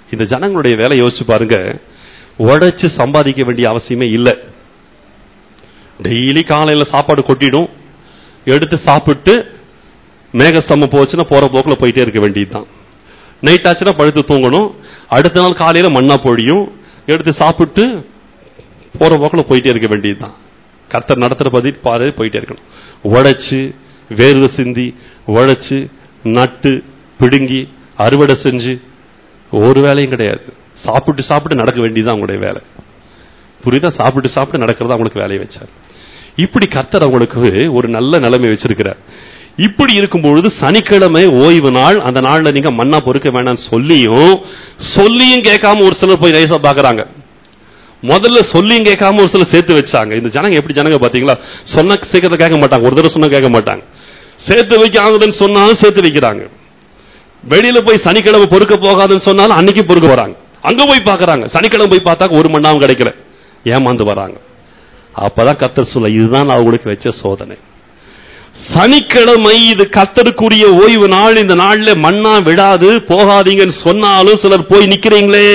Speaker 1: இந்த ஜனங்களுடைய வேலை யோசிச்சு பாருங்க. உழைச்சு சம்பாதிக்க வேண்டிய அவசியமே இல்லை. டெய்லி காலையில சாப்பாடு கொட்டிடும், எடுத்து சாப்பிட்டு மேகஸ்தம்பம் போச்சுன்னா போற போக்குல போயிட்டே இருக்க வேண்டியதுதான். நைட் ஆச்சுன்னா படுத்து தூங்கணும், அடுத்த நாள் காலையில மண்ணா பொழியும், எடுத்து சாப்பிட்டு போற போக்குல போயிட்டே இருக்க வேண்டியதுதான். கர்த்தர் நடத்துற பத்தி பாரு போயிட்டே இருக்கணும். உழைச்சு வேர்வை சிந்தி உழைச்சு நட்டு பிடுங்கி அறுவடை செஞ்சு ஒரு வேலையும் கிடையாது. சாப்பிட்டு சாப்பிட்டு நடக்க வேண்டியதுதான் அவங்களுடைய வேலை. புரியுதா? சாப்பிட்டு சாப்பிட்டு நடக்கிறதா அவங்களுக்கு வேலையை வச்சார். இப்படி கர்த்தர் அவங்களுக்கு ஒரு நல்ல நிலைமை வச்சிருக்கிறார். இப்படி இருக்கும்பொழுது சனிக்கிழமை ஓய்வு நாள், அந்த நாள்ல நீங்க மண்ணா பொறுக்க வேண்டாம் சொல்லியும் கேட்காம ஒரு சிலர் போய் ரைசா பாக்குறாங்க. முதல்ல சொல்லியும் கேட்காம ஒரு சிலர் சேர்த்து வச்சாங்க. இந்த ஜனங்க எப்படி ஜனங்க பாத்தீங்களா? சொன்ன சீக்கிரத்தை கேட்க மாட்டாங்க, ஒரு தடவை சொன்னா கேட்க மாட்டாங்க. சேர்த்து வைக்காதுன்னு சொன்னாலும் சேர்த்து வைக்கிறாங்க. வெளியில போய் சனிக்கிழமை பொறுக்க போகாதுன்னு சொன்னாலும் அன்னைக்கு பொறுக்க வராங்க. அங்க போய் பாக்குறாங்க, சனிக்கிழமை போய் பார்த்தா ஒரு மண்ணாவும் கிடைக்கல, ஏமாந்து வராங்க. அப்பதான் கர்த்தர் சொல்ல, இதுதான் நான் உங்களுக்கு வச்ச சோதனை. சனிக்கிழமை இது கர்த்தருக்குரிய ஓய்வு நாள், இந்த நாள்ல மண்ணா விடாது போகாதீங்கன்னு சொன்னாலும் சிலர் போய் நிக்கிறீங்களே,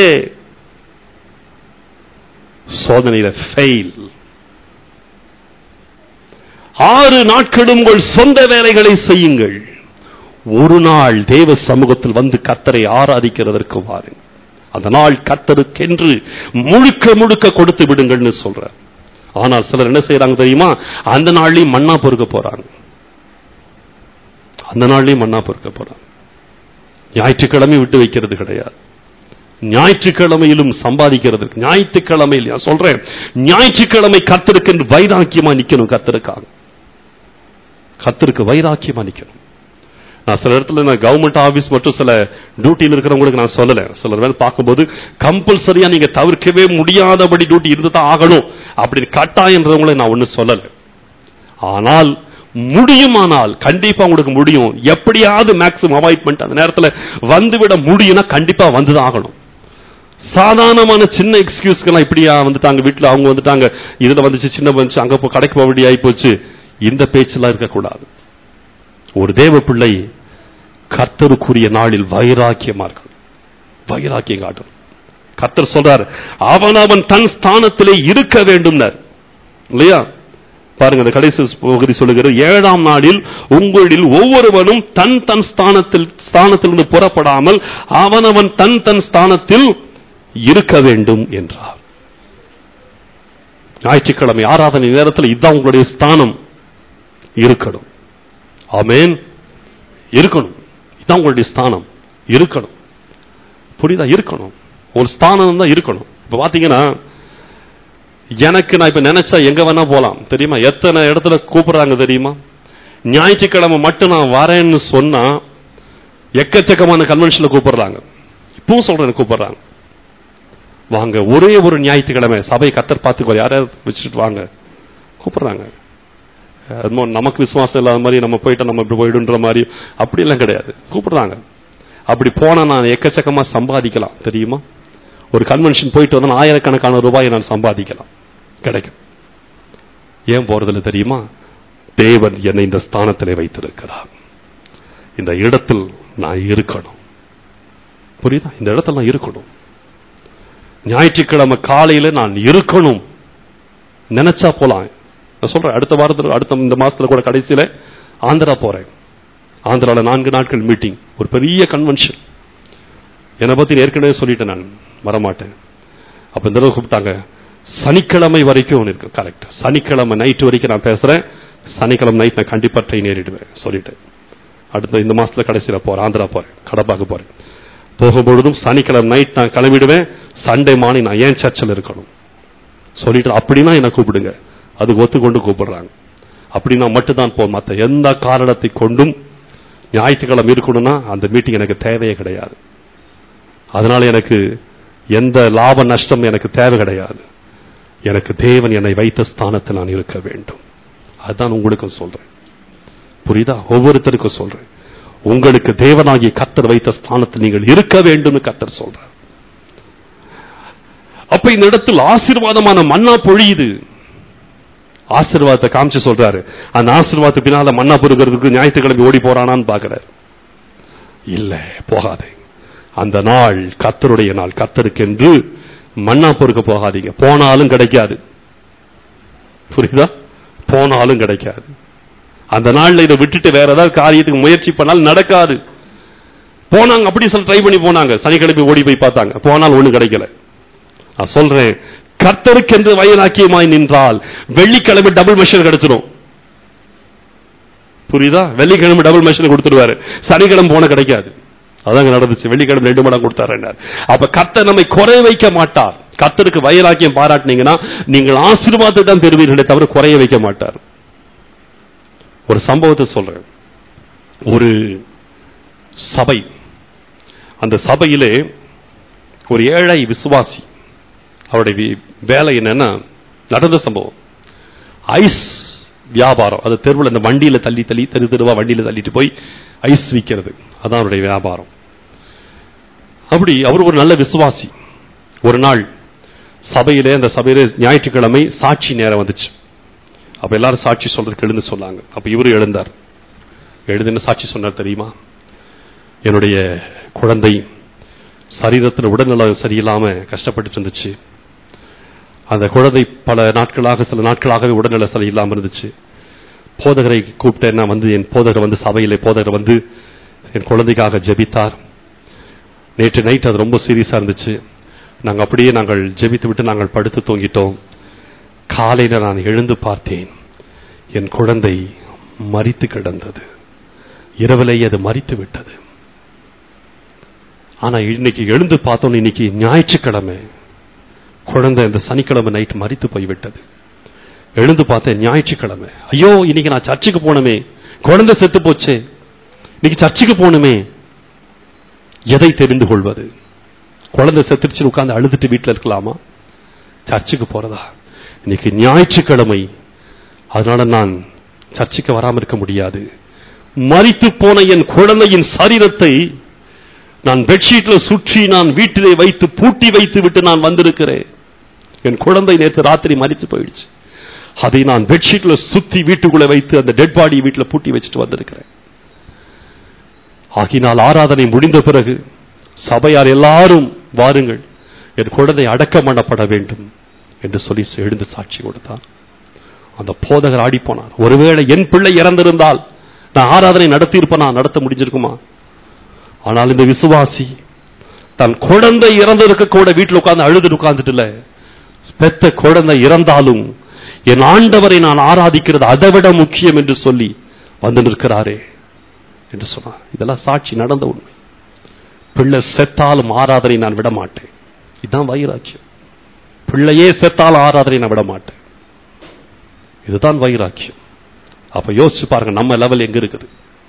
Speaker 1: சோதனையில ஃபெயில். 6 நாட்களும் உங்கள் சொந்த வேலைகளை செய்யுங்கள், ஒரு நாள் தேவ சமூகத்தில் வந்து கர்த்தரை ஆராதிக்கிறதற்கு வாருங்கள். அந்த நாள் கர்த்தருக்கென்று முழுக்க முழுக்க கொடுத்து விடுங்கள்னு சொல்ற. ஆனால் சிலர் என்ன செய்யறாங்க தெரியுமா? அந்த நாள்லயும் மண்ணா பொறுக்க போறாங்க. அந்த நாள்லயும் மண்ணா பொறுக்க போறாங்க. ஞாயிற்றுக்கிழமை விட்டு வைக்கிறது கிடையாது. ஞாயிற்றுக்கிழமையிலும் சம்பாதிக்கிறதுக்கு, ஞாயிற்றுக்கிழமையில் நான் சொல்றேன், ஞாயிற்றுக்கிழமை கர்த்தருக்கு வைராக்கியமா நிக்கணும். கர்த்தருக்கு வைராக்கியமா நிக்கணும். நான் சில இடத்துல நான் கவர்மெண்ட் ஆபீஸ் மற்றும் சில டியூட்டியில் இருக்கிறவங்களுக்கு நான் சொல்லல. சிலர் வேலை பார்க்கும்போது கம்பல்சரியா நீங்க தவிர்க்கவே முடியாதபடி டியூட்டி இருந்துதான் ஆகணும் அப்படின்னு கட்டாயன்றவங்களை நான் ஒண்ணு சொல்லல. ஆனால் முடியுமானால் கண்டிப்பா உங்களுக்கு முடியும். எப்படியாவது மேக்ஸிமம் அவாய்ட்மெண்ட் அந்த நேரத்தில் வந்துவிட முடியும்னா கண்டிப்பா வந்துதான் ஆகணும். சாதாரணமான சின்ன எக்ஸ்கியூஸ்க்கெல்லாம் இப்படியா வந்துட்டாங்க, வீட்டுல அவங்க வந்துட்டாங்க, இதுல வந்துச்சு, சின்ன வந்துச்சு, அங்க போ கடைக்கு போக வேண்டிய ஆகி போச்சு, இந்த பேச்செல்லாம் இருக்கக்கூடாது. ஒரு தேவ பிள்ளை கர்த்தருக்குரிய நாளில் வைராக்கியமா இருக்கணும், வைராக்கியம் காட்டணும். கர்த்தர் சொல்றார், அவன் தன் ஸ்தானத்திலே இருக்க வேண்டும் இல்லையா? பாருங்க, அந்த கடைசி பகுதி சொல்லுகிறது, 7ஆம் நாளில் உங்களில் ஒவ்வொருவனும் தன் தன் ஸ்தானத்திலிருந்து புறப்படாமல் அவன் தன் ஸ்தானத்தில் இருக்க வேண்டும் என்றார். ஞாயிற்றுக்கிழமை ஆராதனை நேரத்தில் இதுதான் உங்களுடைய ஸ்தானம் இருக்கணும். ஆமென். இருக்கணும், இதுதான் உங்களுடைய ஸ்தானம் இருக்கணும். புரியுதா? இருக்கணும், ஒரு ஸ்தானம் தான் இருக்கணும். இப்ப பாத்தீங்கன்னா, எனக்கு நான் இப்ப நினைச்சா எங்க வேணா போலாம் தெரியுமா? எத்தனை இடத்துல கூப்பிடுறாங்க தெரியுமா? ஞாயிற்றுக்கிழமை மட்டும் நான் வரேன்னு சொன்னா எக்கச்சக்கமான கன்வென்ஷன்ல கூப்பிடுறாங்க. இப்பவும் சொல்றேன், கூப்பிடுறாங்க, வாங்க ஒரே ஒரு ஞாயிற்றுக்கிழமை சபை கர்த்தர் பார்த்துக்கோ, யாராவது வச்சுட்டு வாங்க கூப்பிடுறாங்க. நமக்கு விசுவாசம் இல்லாத மாதிரி நம்ம போயிட்டா நம்ம இப்படி போயிடுன்ற மாதிரி அப்படி எல்லாம் கிடையாது, கூப்பிடுறாங்க. அப்படி போனா நான் எக்கச்சக்கமா சம்பாதிக்கலாம் தெரியுமா? ஒரு கன்வென்ஷன் போயிட்டு வந்தா ஆயிரக்கணக்கான ரூபாயை நான் சம்பாதிக்கலாம், கிடைக்கும். ஏன் போறதில்லை தெரியுமா? தேவன் என்னை இந்த ஸ்தானத்திலே வைத்திருக்கிறார், இந்த இடத்தில் நான் இருக்கணும். புரியுதா? இந்த இடத்துல நான் இருக்கணும். ஞாயிற்றுக்கிழமை காலையில நான் இருக்கணும். நினைச்சா போலாம். நான் சொல்றேன், அடுத்த வாரத்தில், அடுத்த இந்த மாசத்துல கூட கடைசியில ஆந்திரா போறேன். ஆந்திரால 4 நாட்கள் மீட்டிங், ஒரு பெரிய கன்வென்ஷன். என்னை பத்தி ஏற்கனவே சொல்லிட்டேன், நான் வரமாட்டேன். அப்ப இந்த தடவை கூப்பிட்டாங்க, சனிக்கிழமை வரைக்கும் இருக்கு. கரெக்ட், சனிக்கிழமை நைட் வரைக்கும் நான் பேசுறேன். சனிக்கிழமை நைட் நான் கண்டிப்பா ட்ரெயின் ஏறிடுவேன் சொல்லிட்டேன். அடுத்த இந்த மாசத்துல கடைசியில போறேன், ஆந்திரா போறேன், கடப்பாக்க போறேன். போகும்பொழுதும் சனிக்கிழமை நைட் நான் கிளம்பிடுவேன். சண்டே மார்னிங் நான் ஏன் சர்ச்சில் இருக்கணும் சொல்லிட்டு, அப்படின்னா என்ன கூப்பிடுங்க, அதுக்கு ஒத்துக்கொண்டு கூப்பிடுறாங்க. அப்படின்னா மட்டும்தான் போ, மற்ற எந்த காரணத்தை கொண்டும் ஞாயிற்றுக்கிழமை இருக்கணும்னா அந்த மீட்டிங் எனக்கு தேவையே கிடையாது. அதனால எனக்கு எந்த லாப நஷ்டம் எனக்கு தேவை கிடையாது. எனக்கு தேவன் என்னை வைத்த ஸ்தானத்தில் நான் இருக்க வேண்டும். அதுதான் உங்களுக்கும் சொல்றேன். புரியுதா? ஒவ்வொருத்தருக்கும் சொல்றேன், உங்களுக்கு தேவனாகிய கர்த்தர் வைத்த ஸ்தானத்தில் நீங்கள் இருக்க வேண்டும் கர்த்தர் சொல்றார். அப்ப இந்த இடத்தில் ஆசீர்வாதமான மன்னா பொழியுது. ஆசீர்வாதத்தை காமிச்சு சொல்றாரு. அந்த ஆசீர்வாதத்துக்கு பின்னால மன்னா பொறுக்கிறதுக்கு ஞாயிற்றுக்கிழமை ஓடி போறானான்னு பாக்குறாரு. இல்ல, போகாதே.
Speaker 2: அந்த நாள் கர்த்தருடைய நாள். கர்த்தருக்கென்று மன்னா பொறுக்க போகாதீங்க. போனாலும் கிடைக்காது. புரியுதா? போனாலும் கிடைக்காது. அந்த நாள்ல இதை விட்டுட்டு வேற ஏதாவது காரியத்துக்கு முயற்சி பண்ணால் நடக்காது. போனாங்க, அப்படி சொல்ல ட்ரை பண்ணி போனாங்க, சனிக்கிழமை ஓடி போய் பார்த்தாங்க, போனால் ஒண்ணு கிடைக்கல. நான் சொல்றேன், கர்த்தருக்கென்று வைராக்கியமாய் நின்றால் வெள்ளிக்கிழமை டபுள் மெஷர் கிடைச்சிடும். புரியுதா? வெள்ளிக்கிழமை டபுள் மெஷர் கொடுத்துருவாரு, சனிக்கிழமை போன கிடைக்காது. அதாங்க நடந்துச்சு. வெள்ளிக்கிழமை 2 மடங்கு கொடுத்தாரு. அப்ப கர்த்தர் நம்மை குறை வைக்க மாட்டார். கர்த்தருக்கு வைராக்கியம் பாராட்டினீங்கன்னா நீங்கள் ஆசீர்வாதத்தை தான் பெறுவீர்களே தவிர குறைய வைக்க மாட்டார். ஒரு சம்பவத்தை சொல்றேன். ஒரு சபை, அந்த சபையிலே ஒரு ஏழை விசுவாசி, அவருடைய வேலை என்னன்னா, நடந்த சம்பவம், ஐஸ் வியாபாரம். அது தெருவில் அந்த வண்டியில தள்ளி தள்ளி தெருவா வண்டியில தள்ளிட்டு போய் ஐஸ் விற்கிறது, அதான் அவருடைய வியாபாரம். அப்படி அவர் ஒரு நல்ல விசுவாசி. ஒரு நாள் சபையிலே, அந்த சபையிலே ஞாயிற்றுக்கிழமை சாட்சி நேரம் வந்துச்சு. அப்ப எல்லாரும் சாட்சி சொல்றதுக்கு எழுந்து சொன்னாங்க. அப்ப இவரு எழுந்தார். எழுதுன்னு சாட்சி சொன்னார் தெரியுமா? என்னுடைய குழந்தை சரீரத்தில் உடல்நலம் சரியில்லாம கஷ்டப்பட்டு இருந்துச்சு. அந்த குழந்தை பல நாட்களாக, சில நாட்களாகவே உடல்நல சரியில்லாம இருந்துச்சு. போதகரை கூப்பிட்டேன். நான் வந்து என் போதகர் வந்து சபையிலே போதகர் வந்து என் குழந்தைக்காக ஜெபித்தார். நேற்று நைட் அது ரொம்ப சீரியஸா இருந்துச்சு. நாங்கள் ஜெபித்து விட்டு நாங்கள் படுத்து தூங்கிட்டோம். காலையில நான் எழுந்து பார்த்தேன், என் குழந்தை மரித்து கிடந்தது. இரவிலேயே அது மரித்து விட்டது. ஆனா இன்னைக்கு எழுந்து பார்த்தோம், இன்னைக்கு ஞாயிற்றுக்கிழமை, குழந்தை இந்த சனிக்கிழமை நைட் மரித்து போய்விட்டது. எழுந்து பார்த்தேன் ஞாயிற்றுக்கிழமை. ஐயோ, இன்னைக்கு நான் சர்ச்சுக்கு போனமே, குழந்தை செத்து போச்சே, இன்னைக்கு சர்ச்சுக்கு போகணுமே. எதை தெரிந்து கொள்வது? குழந்தை செத்துருச்சு உட்கார்ந்து அழுதுட்டு வீட்டில் இருக்கலாமா? சர்ச்சுக்கு போறதா? இன்னைக்கு ஞாயிற்றுக்கிழமை, அதனால நான் சர்ச்சுக்கு வராமல் இருக்க முடியாது. மரித்து போன என் குழந்தையின் சரீரத்தை நான் பெட்ஷீட்ல சுற்றி நான் வீட்டிலே வைத்து பூட்டி வைத்து விட்டு நான் வந்திருக்கிறேன். என் குழந்தை நேற்று ராத்திரி மரித்து போயிடுச்சு. அதை நான் பெட்ஷீட்ல சுத்தி வீட்டுக்குள்ள வைத்து அந்த டெட் பாடி வீட்டில் பூட்டி வச்சுட்டு வந்திருக்கிறேன். ஆகினால் ஆராதனை முடிந்த பிறகு சபையார் எல்லாரும் வாருங்கள், என் குழந்தை அடக்கம் பண்ணப்பட வேண்டும் என்று சொல்லி எழுந்து சாட்சி கொடுத்தார். அந்த போதகர் ஆடி போனார். ஒருவேளை என் பிள்ளை இறந்திருந்தால் நான் ஆராதனை நடத்தி இருப்பேனா? நடத்த முடிஞ்சிருக்குமா? ஆனால் இந்த விசுவாசி தன் குழந்தை இறந்திருக்க கூட வீட்டில் உட்கார்ந்து அழுது உட்கார்ந்துட்டு இல்ல, பெத்த குழந்தை இறந்தாலும் என் ஆண்டவரை நான் ஆராதிக்கிறது அதை விட முக்கியம் என்று சொல்லி வந்து நிற்கிறாரே என்று சொன்னார். இதெல்லாம் சாட்சி, நடந்த உண்மை. பிள்ளை செத்தாலும் ஆராதனை நான் விட மாட்டேன். இதுதான் வைராக்கியம். பிள்ளையே செத்தாலும் ஆராதனை நான் விட மாட்டேன். இதுதான் வைராக்கியம். அப்ப யோசிச்சு பாருங்க, நம்ம லெவல் எங்க இருக்குது?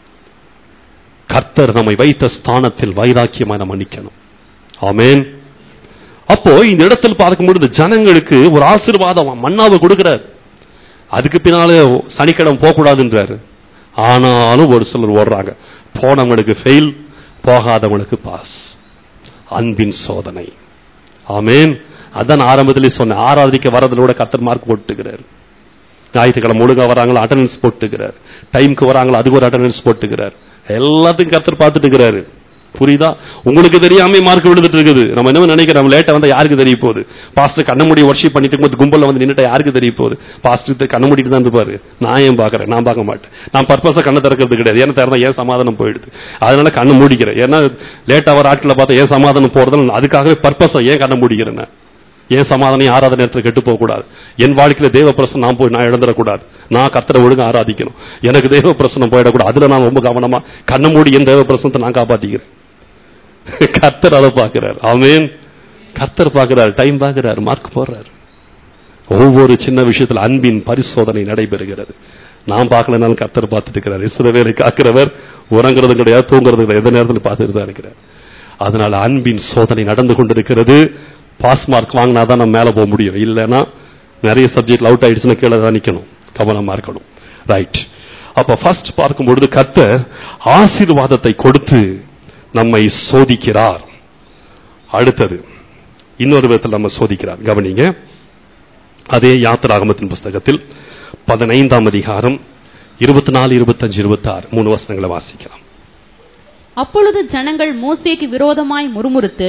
Speaker 2: கர்த்தர் நம்மை வைத்த ஸ்தானத்தில் வைராக்கியமாக நம்ம நிக்கணும். ஆமென். அப்போ இந்த இடத்தில் பார்க்கும்போது ஜனங்களுக்கு ஒரு ஆசீர்வாதம் மன்னாவை கொடுக்கிறார். அதுக்கு பின்னாலே சனிக்கிழமை போக கூடாதுன்றாரு. ஆனாலும் ஒரு சிலர் ஓடுறாங்க. போனவங்களுக்கு ஃபெயில், போகாதவங்களுக்கு பாஸ். அன்பின் சோதனை. ஆமென். அதான் ஆரம்பத்திலே சொன்ன, ஆராதிக்க வரதோட கர்த்தர் மார்க் போட்டுக்கிறார். ஞாயிற்றுக்கிழமை ஒழுங்கா வராங்களா அட்டெண்டன்ஸ் போட்டுக்கிறார். டைமுக்கு வராங்களா அதுக்கு ஒரு அட்டெண்டன்ஸ் போட்டுக்கிறார். எல்லாத்தையும் கர்த்தர் பார்த்துட்டு இருக்கிறாரு. புரியுதா? உங்களுக்கு தெரியாம மார்க் விழுந்துட்டு இருக்குது. நம்ம என்ன நினைக்கிறோம், லேட்டா வந்தா யாருக்கு தெரிய போகுது? பாஸ்டர் கண்ணமுடி வர்ஷிப் பண்ணிட்டு இருக்கும்போது கும்பல்ல வந்து நின்னுட்டா யாருக்கு தெரிய போகுது? பாஸ்டர் கண்ணமுடிட்டு தான் இருப்பாரு. நான் ஏன் பாக்குறேன்? நான் பார்க்க மாட்டேன். நான் பர்பஸா கண்ணை திறக்கிறது கிடையாது. ஏன்னா திறந்தா ஏன் சமாதானம் போயிடுது, அதனால கண்ணை மூடிக்கிறேன். ஏன்னா லேட்டா வர ஆட்களை பார்த்தா ஏன் சமாதானம் போறதுன்னு அதுக்காகவே பர்பஸா ஏன் கண்ணை மூடிக்கிறேன். ஏன் சமாதானம் ஆராதனை நேரத்தில் கெட்டு போக கூடாது. என் வாழ்க்கையில தேவ பிரசனம் நான் போய் நான் இழந்துடக்கூடாது. நான் கர்த்தரை ஒழுங்கா ஆராதிக்கணும். எனக்கு தேவ பிரசனம் போயிடக்கூடாது. அதுல நான் ரொம்ப கவனமா கண்ணை மூடி என் தேவ பிரசனத்தை நான் காப்பாத்திக்கிறேன். கர்த்தர் அதை பார்க்கிறார். ஆமென். கர்த்தர் பார்க்கிறார், டைம் பார்க்கிறார், மார்க் போடுறார். ஒவ்வொரு சின்ன விஷயத்துல அன்பின் பரிசோதனை நடைபெறுகிறது. நான் பார்க்கலனாலும் கர்த்தர் பார்த்துட்டு இருக்கிறார். இஸ்ரவேலை காக்கிறவர் உறங்குறது கிடையாது, தூங்குறது கிடையாது, எந்த நேரத்தில் பார்த்துட்டு தான் இருக்கிறார். அதனால அன்பின் சோதனை நடந்து கொண்டிருக்கிறது. பாஸ் மார்க் வாங்கினாதான் நம்ம மேல போக முடியும். இல்லைன்னா நிறைய சப்ஜெக்ட் அவுட் ஆயிடுச்சுன்னா கீழே தான் நிக்கணும். கவனமா இருக்கணும். ரைட். அப்ப ஃபர்ஸ்ட் பார்க்கும்பொழுது கர்த்தர் ஆசீர்வாதத்தை கொடுத்து நம்மை சோதிக்கிறார். அடுத்தது இன்னொரு விதத்தில் நம்ம சோதிக்கிறார். கவனிங்க. அதே யாத்திராகமத்தின் புஸ்தகத்தில் 15ஆம் அதிகாரம் 24, 25, 26 3 வசனங்களை வாசிக்கலாம்.
Speaker 3: அப்பொழுது ஜனங்கள் மோசேக்கு விரோதமாய் முறுமுறுத்து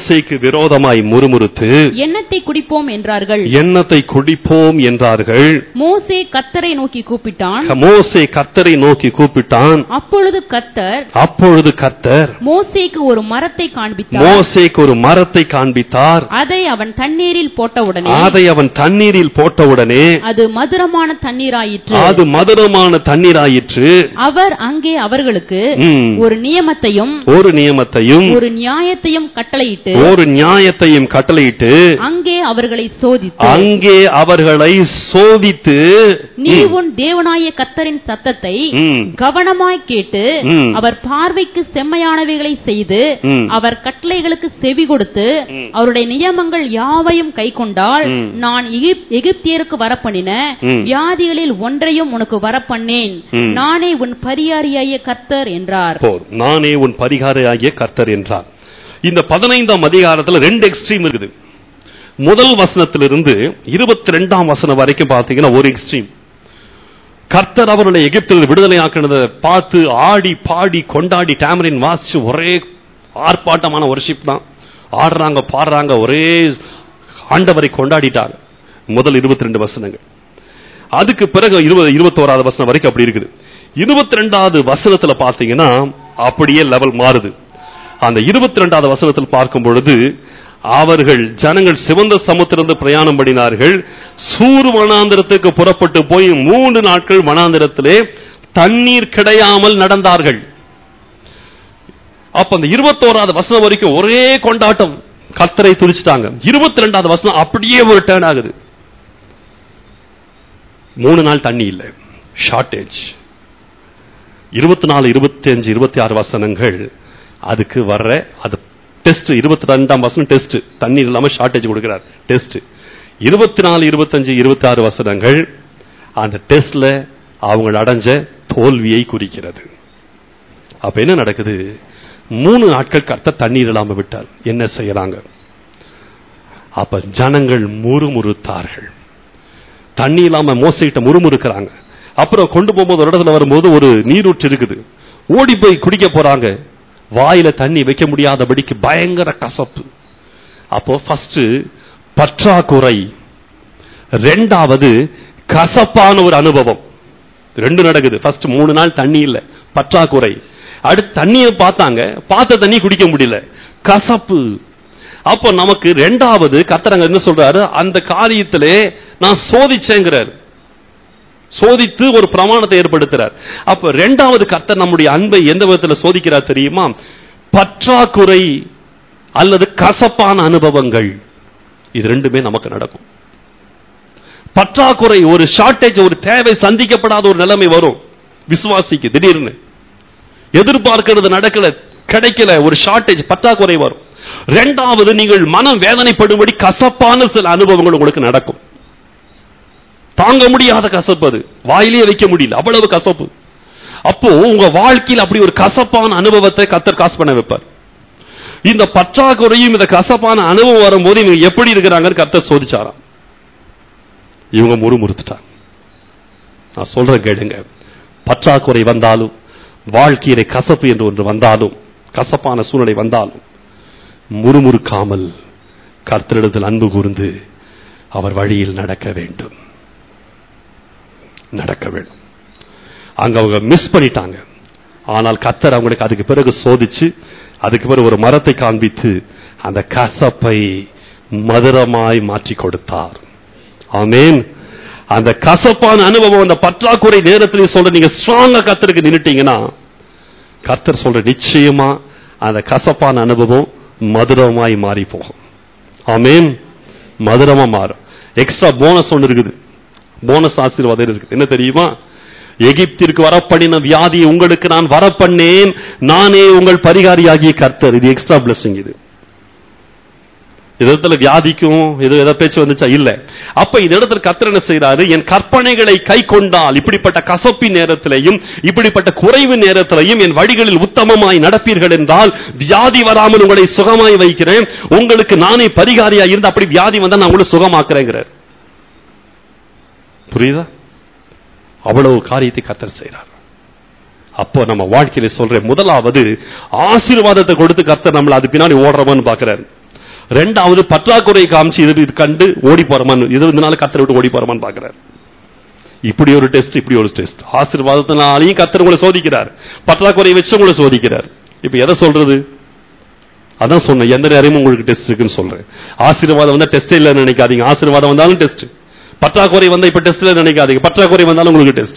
Speaker 3: எண்ணத்தை குடிப்போம் என்றார்கள். மோசே கர்த்தரை நோக்கி கூப்பிட்டான். அப்பொழுது கர்த்தர் மோசேக்கு ஒரு மரத்தை காண்பித்தார். அதை அவன் தண்ணீரில் போட்டவுடனே அது மதுரமான தண்ணீராயிற்று. அவர் அங்கே அவர்களுக்கு ஒரு நியமத்தையும் ஒரு நியாயத்தையும் கட்டளையிட்டு அங்கே அவர்களை சோதித்து நீ உன் தேவனாகிய கர்த்தரின் சத்தத்தை கவனமாய் கேட்டு அவர் பார்வைக்கு செம்மையானவைகளை செய்து அவர் கட்டளைகளுக்கு செவி கொடுத்து அவருடைய நியமங்கள் யாவையும் கைக்கொண்டால் நான் எகிப்தியருக்கு வரப்பண்ணின வியாதிகளில் ஒன்றையும் உனக்கு வரப்பண்ணேன். நானே உன் பரிகாரியாகிய கர்த்தர் என்றார்.
Speaker 2: இந்த 15ஆம் அதிகாரத்துல 2 எக்ஸ்ட்ரீம் இருக்குது. முதல் வசனத்திலிருந்து 22ஆம் வசனம் வரைக்கும் பாத்தீங்கன்னா ஒரு எக்ஸ்ட்ரீம். கர்த்தர் அவருடைய எகிப்தில் விடுதலை ஆக்கினதை பார்த்து ஆடி பாடி கொண்டாடி டாமரின் வாசிச்சு ஒரே ஆர்ப்பாட்டமான வொர்ஷிப் தான். ஆடுறாங்க பாடுறாங்க, ஒரே ஆண்டவரை கொண்டாடிட்டாங்க. முதல் 22 வசனங்கள். அதுக்கு பிறகு 21ஆவது வசனம் வரைக்கும் அப்படி இருக்குது. 22ஆவது வசனத்துல பாத்தீங்கன்னா அப்படியே லெவல் மாறுது. அந்த 22ஆவது வசனத்தில் பார்க்கும் பொழுது ஜனங்கள் சிவந்த சமுத்திரத்தில் பிரயாணம் பண்ணினார்கள். சூர் வனாந்திரத்துக்கு புறப்பட்டு போய் 3 நாட்கள் வனாந்திரத்திலே தண்ணீர் கிடையாமல் நடந்தார்கள். அப்ப அந்த 21ஆவது வசனம் வரைக்கும் ஒரே கொண்டாட்டம், கர்த்தரை துதிச்சிட்டாங்க. 22ஆவது வசனம் அப்படியே ஒரு டர்ன் ஆகுது. 3 நாள் தண்ணி இல்லை, ஷார்டேஜ். 24, 25, 26 வசனங்கள் அதுக்கு வர்ற அது டெஸ்ட். 22ஆம் வசனம் டெஸ்ட், தண்ணீர் இல்லாம ஷார்டேஜ் கொடுக்கிறார் டெஸ்ட். 24, 25, 26 வசனங்கள் அந்த டெஸ்ட்ல அவங்க அடைஞ்ச தோல்வியை குறிக்கிறது. அப்ப என்ன நடக்குது? 3 நாட்கள் கர்த்தர் தண்ணீர் இல்லாம விட்டார். என்ன செய்யறாங்க? அப்ப ஜனங்கள் முறுமுறுத்தார்கள். தண்ணி இல்லாம மோசைகிட்ட முறுமுறுக்கிறாங்க. அப்புறம் கொண்டு போகும்போது ஒரு இடத்துல வரும்போது ஒரு நீரூற்று இருக்குது. ஓடி போய் குடிக்க போறாங்க. வாயில தண்ணி வைக்க முடியாதபடிக்கு பயங்கர கசப்பு. அப்போ ஃபர்ஸ்ட் பற்றாக்குறை, 2வது கசப்பான ஒரு அனுபவம். 2 நடக்குது. ஃபர்ஸ்ட் 3 நாள் தண்ணி இல்ல, பற்றாக்குறை. அடுத்து தண்ணியை பார்த்தாங்க, பார்த்த தண்ணி குடிக்க முடியல, கசப்பு. அப்போ நமக்கு 2வது கர்த்தர் என்ன சொல்றாரு? அந்த காரியத்திலே நான் சோதிச்சேங்கிறார். சோதித்து ஒரு பிரமாணத்தை ஏற்படுத்துறார். அப்ப 2வது கர்த்தர் நம்முடைய அன்பை எந்த விதத்தில் சோதிக்கிறார் தெரியுமா? பற்றாக்குறை அல்லது கசப்பான அனுபவங்கள். இது 2மே நமக்கு நடக்கும். பற்றாக்குறை, ஒரு ஷார்டேஜ், ஒரு தேவை சந்திக்கப்படாத ஒரு நிலைமை வரும் விசுவாசிக்கு. திடீர்னு எதிர்பார்க்கிறது நடக்கல, கிடைக்கல, ஒரு ஷார்டேஜ், பற்றாக்குறை வரும். 2வது நீங்கள் மனம் வேதனைப்படும்படி கசப்பான சில அனுபவங்கள் உங்களுக்கு நடக்கும். தாங்க முடியாத கசப்பு, அது வாயிலேயே வைக்க முடியல, அவ்வளவு கசப்பு. அப்போ உங்க வாழ்க்கையில் அப்படி ஒரு கசப்பான அனுபவத்தை கர்த்தர் காசு பண்ண வைப்பார். இந்த பற்றாக்குறையும் இந்த கசப்பான அனுபவம் வரும்போது இவங்க எப்படி இருக்கிறாங்கன்னு கர்த்தர் சோதிச்சாராம். இவங்க முறுமுறுத்துட்டாங்க. நான் சொல்றேன் கேளுங்க, பற்றாக்குறை வந்தாலும், வாழ்க்கையில கசப்பு என்று ஒன்று வந்தாலும், கசப்பான சூழ்நிலை வந்தாலும் முறுமுறுக்காமல் கர்த்தரிடத்தில் அன்பு கூர்ந்து அவர் வழியில் நடக்க வேண்டும். அங்க அவங்க மிஸ் பண்ணிட்டாங்க. ஆனால் கர்த்தர் அவங்களுக்கு அதுக்கு பிறகு சோதிச்சு, அதுக்கு பிறகு ஒரு மரத்தை காண்பித்து அந்த கசப்பை மதுரமாய் மாற்றி கொடுத்தார். ஆமென். அந்த கசப்பான அனுபவம் அந்த பற்றாக்குறை நேரத்திலே சொல்ற, நீங்க ஸ்ட்ராங்கா கர்த்தருக்கு நின்னுட்டீங்கன்னா கர்த்தர் சொல்ற நிச்சயமா அந்த கசப்பான அனுபவம் மதுரமாய் மாறி போகும். ஆமென். மதுரமா மாறும். எக்ஸ்ட்ரா போனஸ் ஒன்று இருக்குது. போனஸ் ஆசீர்வாதம் இருக்குது. என்ன தெரியுமா? எகிப்திற்கு வரப்பண்ணின வியாதியை உங்களுக்கு நான் வரப்பண்ணேன், நானே உங்கள் பரிகாரியாகிய கர்த்தர். இது எக்ஸ்ட்ரா பிளஸிங். இது இடத்துல வியாதிக்கும் ஏதோ பேச்சு வந்துச்சா? இல்ல. அப்ப இந்த இடத்துல கர்த்தர் என்ன செய்யறாரு? என் கற்பனைகளை கை கொண்டால் இப்படிப்பட்ட கசப்பின் நேரத்திலையும் இப்படிப்பட்ட குறைவு நேரத்திலையும் என் வழிகளில் உத்தமமாய் நடப்பீர்கள் என்றால் வியாதி வராமல் உங்களை சுகமாய் வைக்கிறேன். உங்களுக்கு நானே பரிகாரியா இருந்து அப்படி வியாதி வந்தா நான் உங்களை சுகமாக்குறேங்கிறார். புரியுதா? அவ்வளவு காரியத்தை கர்த்தர் செய்கிறார்.
Speaker 1: அப்போ நம்ம வாழ்க்கையில சொல்ற முதலாவது ஆசீர்வாதத்தை கொடுத்து கர்த்தர் நம்மள அது பின்னாடி ஓடுறோமான்னு பாக்குறாரு. ரெண்டாவது பற்றாக்குறை காமிச்சு இது கண்டு ஓடி போறோமான்னு, இதனால கர்த்தரை விட்டு ஓடி போறோமான்னு பாக்குறாரு. இப்படி ஒரு டெஸ்ட், இப்படி ஒரு டெஸ்ட். ஆசீர்வாதத்தினாலையும் கர்த்தர் உங்களை சோதிக்கிறார், பற்றாக்குறை வச்சு உங்களை சோதிக்கிறார். இப்ப எதை சொல்றது? அதான் சொன்னேன், எந்த நேரமும் உங்களுக்கு டெஸ்ட் இருக்குன்னு சொல்றேன். ஆசீர்வாதம் வந்தா டெஸ்ட் இல்லைன்னு நினைக்காதீங்க, ஆசீர்வாதம் வந்தாலும் டெஸ்ட். பற்றாக்குறை வந்தா இப்ப டெஸ்ட் இல்ல நினைக்காதீங்க, பற்றாக்குறை வந்தாலும் உங்களுக்கு டெஸ்ட்.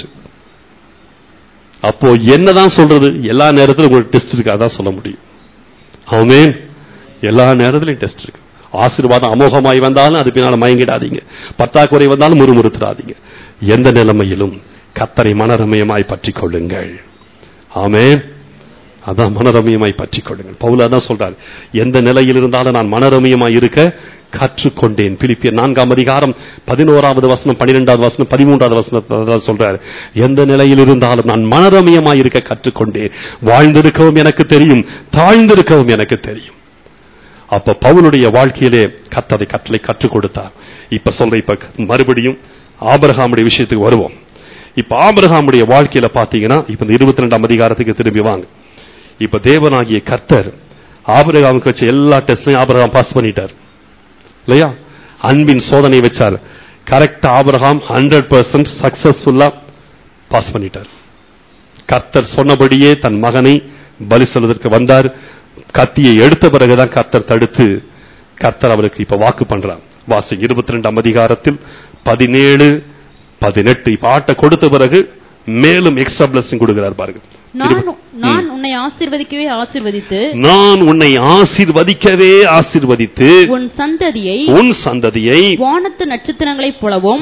Speaker 1: அப்போ என்னதான் சொல்றது? எல்லா நேரத்திலும் உங்களுக்கு டெஸ்ட் இருக்கு, அதான் சொல்ல முடியும். ஆமென். எல்லா நேரத்திலும் டெஸ்ட் இருக்கு. ஆசீர்வாதம் அமோகமாய் வந்தாலும் அது பின்னால மயங்கிடாதீங்க, பற்றாக்குறை வந்தாலும் முறுமுறுத்துறாதீங்க. எந்த நிலைமையிலும் கர்த்தரை மனரம்யமாய் பற்றிக் கொள்ளுங்கள். ஆமென். அதான் மனரம்யமாய் பற்றிக் கொள்ளுங்கள். பவுல் அதான் சொல்றாரு, எந்த நிலையில் இருந்தாலும் நான் மனரம்யமாய் இருக்க கற்றுக்கொண்டேன். பிலிப்பியர் 4ஆம் அதிகாரம் 11வது வசனம், 12வது வசனம், 13வது வசனம் சொல்றாரு, எந்த நிலையில் இருந்தாலும் நான் மனரம்யமாய் இருக்க கற்றுக்கொண்டேன். வாழ்ந்திருக்கவும் எனக்கு தெரியும், தாழ்ந்திருக்கவும் எனக்கு தெரியும். அப்ப பவுலுடைய வாழ்க்கையிலே கர்த்தரை கற்றுக் கொடுத்தார். இப்ப சொல்ற, இப்ப மறுபடியும் ஆபிரகாமுடைய விஷயத்துக்கு வருவோம். இப்ப ஆபிரகாமுடைய வாழ்க்கையில பாத்தீங்கன்னா, இப்ப 22ஆம் அதிகாரத்துக்கு திரும்பி வாங்க. இப்ப தேவனாகிய கர்த்தர் ஆபிரகாமுக்கு வச்ச எல்லா டெஸ்ட்லயும் ஆபிரகாம் பாஸ் பண்ணிட்டார் இல்லையா? அன்பின் சோதனை வச்சார். கரெக்டா ஆபிரகாம் 100% சக்சஸ்ஃபுல்லா பாஸ் பண்ணிட்டார். கர்த்தர் சொன்னபடியே தன் மகனை பலி செலுத்துவதற்கு வந்தார். கத்தியை எடுத்த பிறகுதான் கர்த்தர் தடுத்து, கர்த்தர் அவருக்கு இப்ப வாக்கு பண்றார். வாசி 22ஆம் அதிகாரத்தில் 17, 18 இப்ப ஆட்ட கொடுத்த பிறகு மேலும் எக்ஸ்ட்ரா பிளஸிங் கொடுக்கிறார் பாருங்க.
Speaker 3: நான் உன்னை ஆசீர்வதிக்கவே ஆசீர்வதித்து,
Speaker 1: நான் உன்னை ஆசீர்வதிக்கவே ஆசீர்வதித்து,
Speaker 3: உன் சந்ததியை
Speaker 1: வானத்து
Speaker 3: நட்சத்திரங்களைப் போலவும்,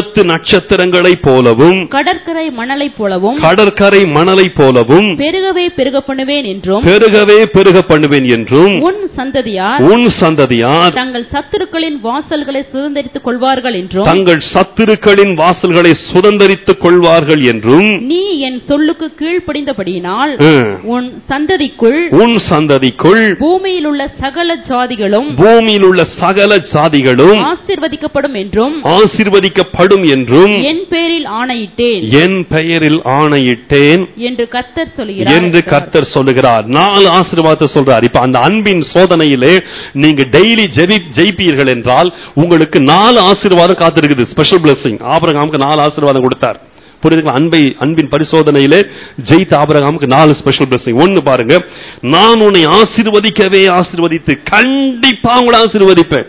Speaker 3: கடற்கரை மணலைப் போலவும்
Speaker 1: பெருகவே பெருக பண்ணுவேன்
Speaker 3: என்றும், உன் சந்ததியார் தங்கள் சத்துருக்களின் வாசல்களை சுதந்தரித்துக் கொள்வார்கள் என்றும், நீ என் சொல்லுக்கு கீழ்ப்படிந்தபடியினால் உன் சந்ததிக்குள் பூமியில் உள்ள சகல ஜாதிகளும் ஆசீர்வதிக்கப்படும் என்றும் என் பெயரில் ஆணையிட்டேன் என்று கர்த்தர் சொல்லுகிறார். 4 ஆசீர்வாதத்தை சொல்றார். இப்ப அந்த அன்பின் சோதனையிலே நீங்க டெய்லி ஜெயிப்பீர்கள் என்றால் உங்களுக்கு 4 ஆசீர்வாதம் காத்திருக்குது. Special blessing. ஆபிரகாமுக்கு 4 ஆசீர்வாதம் கொடுத்தார். புரியுதுங்களா? அன்பின் பரிசோதனையிலே ஜெயித்த ஆபிரகாமுக்கு 4 ஸ்பெஷல் பிளெஸிங். ஒன்னு பாருங்க, நான் உன்னை ஆசீர்வதிக்கவே ஆசீர்வதித்து, கண்டிப்பா உங்களை ஆசீர்வதிப்பேன்.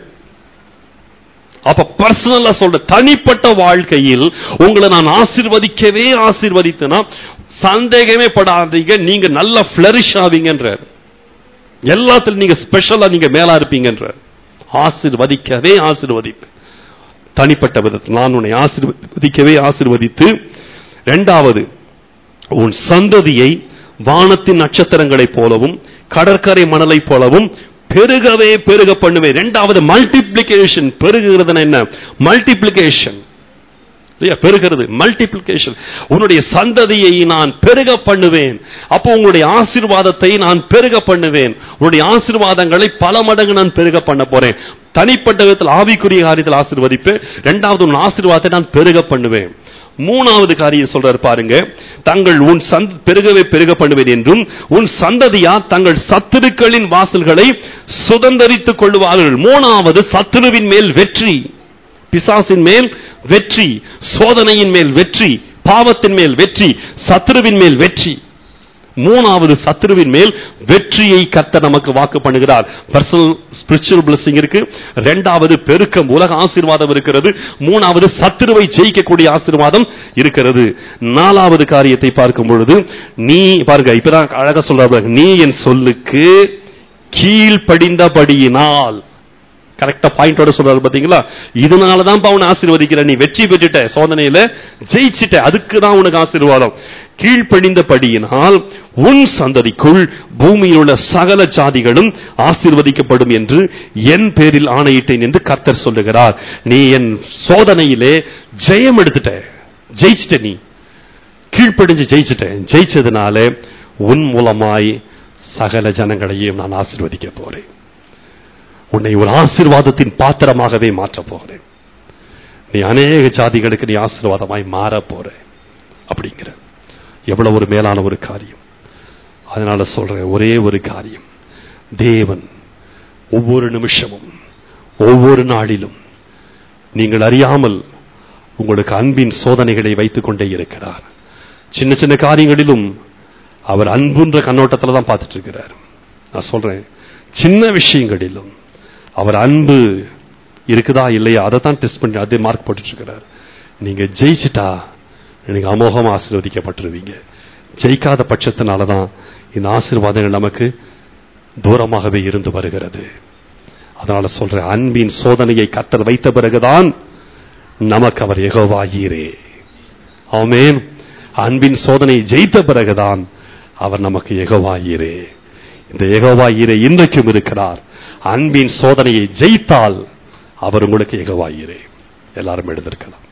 Speaker 3: அப்ப பர்சனலா சொல்ற, தனிப்பட்ட வாழ்க்கையில் உங்களை நான் ஆசீர்வதிக்கவே ஆசீர்வதித்தனா சந்தேகமே படாதீங்க, நீங்க நல்ல ஃபிளரிஷ் ஆவீங்கன்றார். எல்லாத்திலும் நீங்க ஸ்பெஷலா நீங்க மேலா இருப்பீங்கன்ற. ஆசீர்வதிக்கவே ஆசீர்வதிப்பேன். தனிப்பட்ட விதத்தில் நான் உன்னை ஆசீர்வதிக்கவே ஆசீர்வதித்து, இரண்டாவது உன் சந்ததியை வானத்தின் நட்சத்திரங்களைப் போலவும் கடற்கரை மணலைப் போலவும் பெருகவே பெருக பண்ணுவேன். இரண்டாவது மல்டிப்ளிகேஷன். பெருகுகிறது என்ன? மல்டிப்ளிகேஷன். பெருகிறது மல்டிப்ளிகேஷன். உன்னுடைய சந்ததியை நான் பெருக பண்ணுவேன். அப்போ உங்களுடைய ஆசீர்வாதத்தை நான் பெருக பண்ணுவேன். உன்னுடைய ஆசீர்வாதங்களை பல மடங்கு நான் பெருக பண்ண போறேன். தனிப்பட்ட விதத்தில் ஆவிக்குரிய காரியத்தில் ஆசீர்வதிப்பேன். இரண்டாவது உன் ஆசீர்வாதத்தை நான் பெருக பண்ணுவேன். மூணாவது காரியம் சொல்றாரு பாருங்க, உன் பெருகவே பெருக பண்ணுவேன் என்றும் உன் சந்ததியா தங்கள் சத்துருக்களின் வாசல்களை சுதந்தரித்துக் கொள்வார்கள். மூணாவது சத்துருவின் மேல் வெற்றி, பிசாசின் மேல் வெற்றி, சோதனையின் மேல் வெற்றி, பாவத்தின் மேல் வெற்றி, சத்துருவின் மேல் வெற்றி. மூணாவது சத்துருவின் மேல் வெற்றியை கர்த்தர் நமக்கு வாக்கு பண்ணுகிறார். பர்சனல் ஸ்பிரிச்சுவல் பிளெஸிங் இருக்கு. இரண்டாவது பெருக்கம், உலக ஆசீர்வாதம் இருக்கிறது. மூணாவது சத்துருவை ஜெயிக்கக்கூடிய ஆசீர்வாதம் இருக்கிறது. நாலாவது காரியத்தை பார்க்கும் பொழுது, நீ பாருங்க, இப்பதான் அழகா சொல்றாரு, நீ என் சொல்லுக்கு கீழ்ப்படிந்தபடியினால். கரெக்டா பாயிண்டோட சொல்றாரு பாத்தீங்களா? இதனாலதான் அவனை ஆசீர்வதிக்கிற. நீ வெற்றி பெற்றுட்ட, சோதனையில ஜெயிச்சிட்ட, அதுக்கு தான் உனக்கு ஆசீர்வாதம். கீழ்ப்படிந்தபடியினால் உன் சந்ததிக்குள் பூமியில் உள்ள சகல ஜாதிகளும் ஆசீர்வதிக்கப்படும் என்று என் பேரில் ஆணையிட்டேன் என்று கர்த்தர் சொல்லுகிறார். நீ என் சோதனையிலே ஜெயம் எடுத்துட்ட, ஜெயிச்சிட்ட, நீ கீழ்ப்படிஞ்சு ஜெயிச்சிட்ட. ஜெயிச்சதுனால உன் மூலமாய் சகல ஜனங்களையும் நான் ஆசீர்வதிக்க போறேன். உன்னை ஒரு ஆசீர்வாதத்தின் பாத்திரமாகவே மாற்ற போகிறேன். நீ அநேக ஜாதிகளுக்கு நீ ஆசீர்வாதமாய் மாற போற அப்படிங்கிற.
Speaker 1: எவ்வளவு ஒரு மேலான ஒரு காரியம். அதனால சொல்றேன், ஒரே ஒரு காரியம், தேவன் ஒவ்வொரு நிமிஷமும் ஒவ்வொரு நாளிலும் நீங்கள் அறியாமல் உங்களுக்கு அன்பின் சோதனைகளை வைத்துக் கொண்டே இருக்கிறார். சின்ன சின்ன காரியங்களிலும் அவர் அன்புன்ற கண்ணோட்டத்தில் தான் பார்த்துட்டு இருக்கிறார். நான் சொல்றேன், சின்ன விஷயங்களிலும் அவர் அன்பு இருக்குதா இல்லையா அதை தான் டெஸ்ட் பண்ணி அதே மார்க் போட்டுட்டு இருக்கிறார். நீங்க ஜெயிச்சுட்டா நீங்க அமோகமா ஆசீர்வதிக்கப்பட்டிருவீங்க. ஜெயிக்காத பட்சத்தினாலதான் இந்த ஆசீர்வாதங்கள் நமக்கு தூரமாகவே இருந்து வருகிறது. அதனால சொல்றேன், அன்பின் சோதனையை கர்த்தர் வைத்த பிறகுதான் நமக்கு அவர் யெகோவா ஈரே. ஆமென். அன்பின் சோதனையை ஜெயித்த பிறகுதான் அவர் நமக்கு யெகோவா ஈரே. இந்த யெகோவா ஈரே இன்றைக்கும் இருக்கிறார். அன்பின் சோதனையை ஜெயித்தால் அவர் உங்களுக்கு யெகோவா ஈரே. எல்லாரும் எழுந்திருக்கலாம்.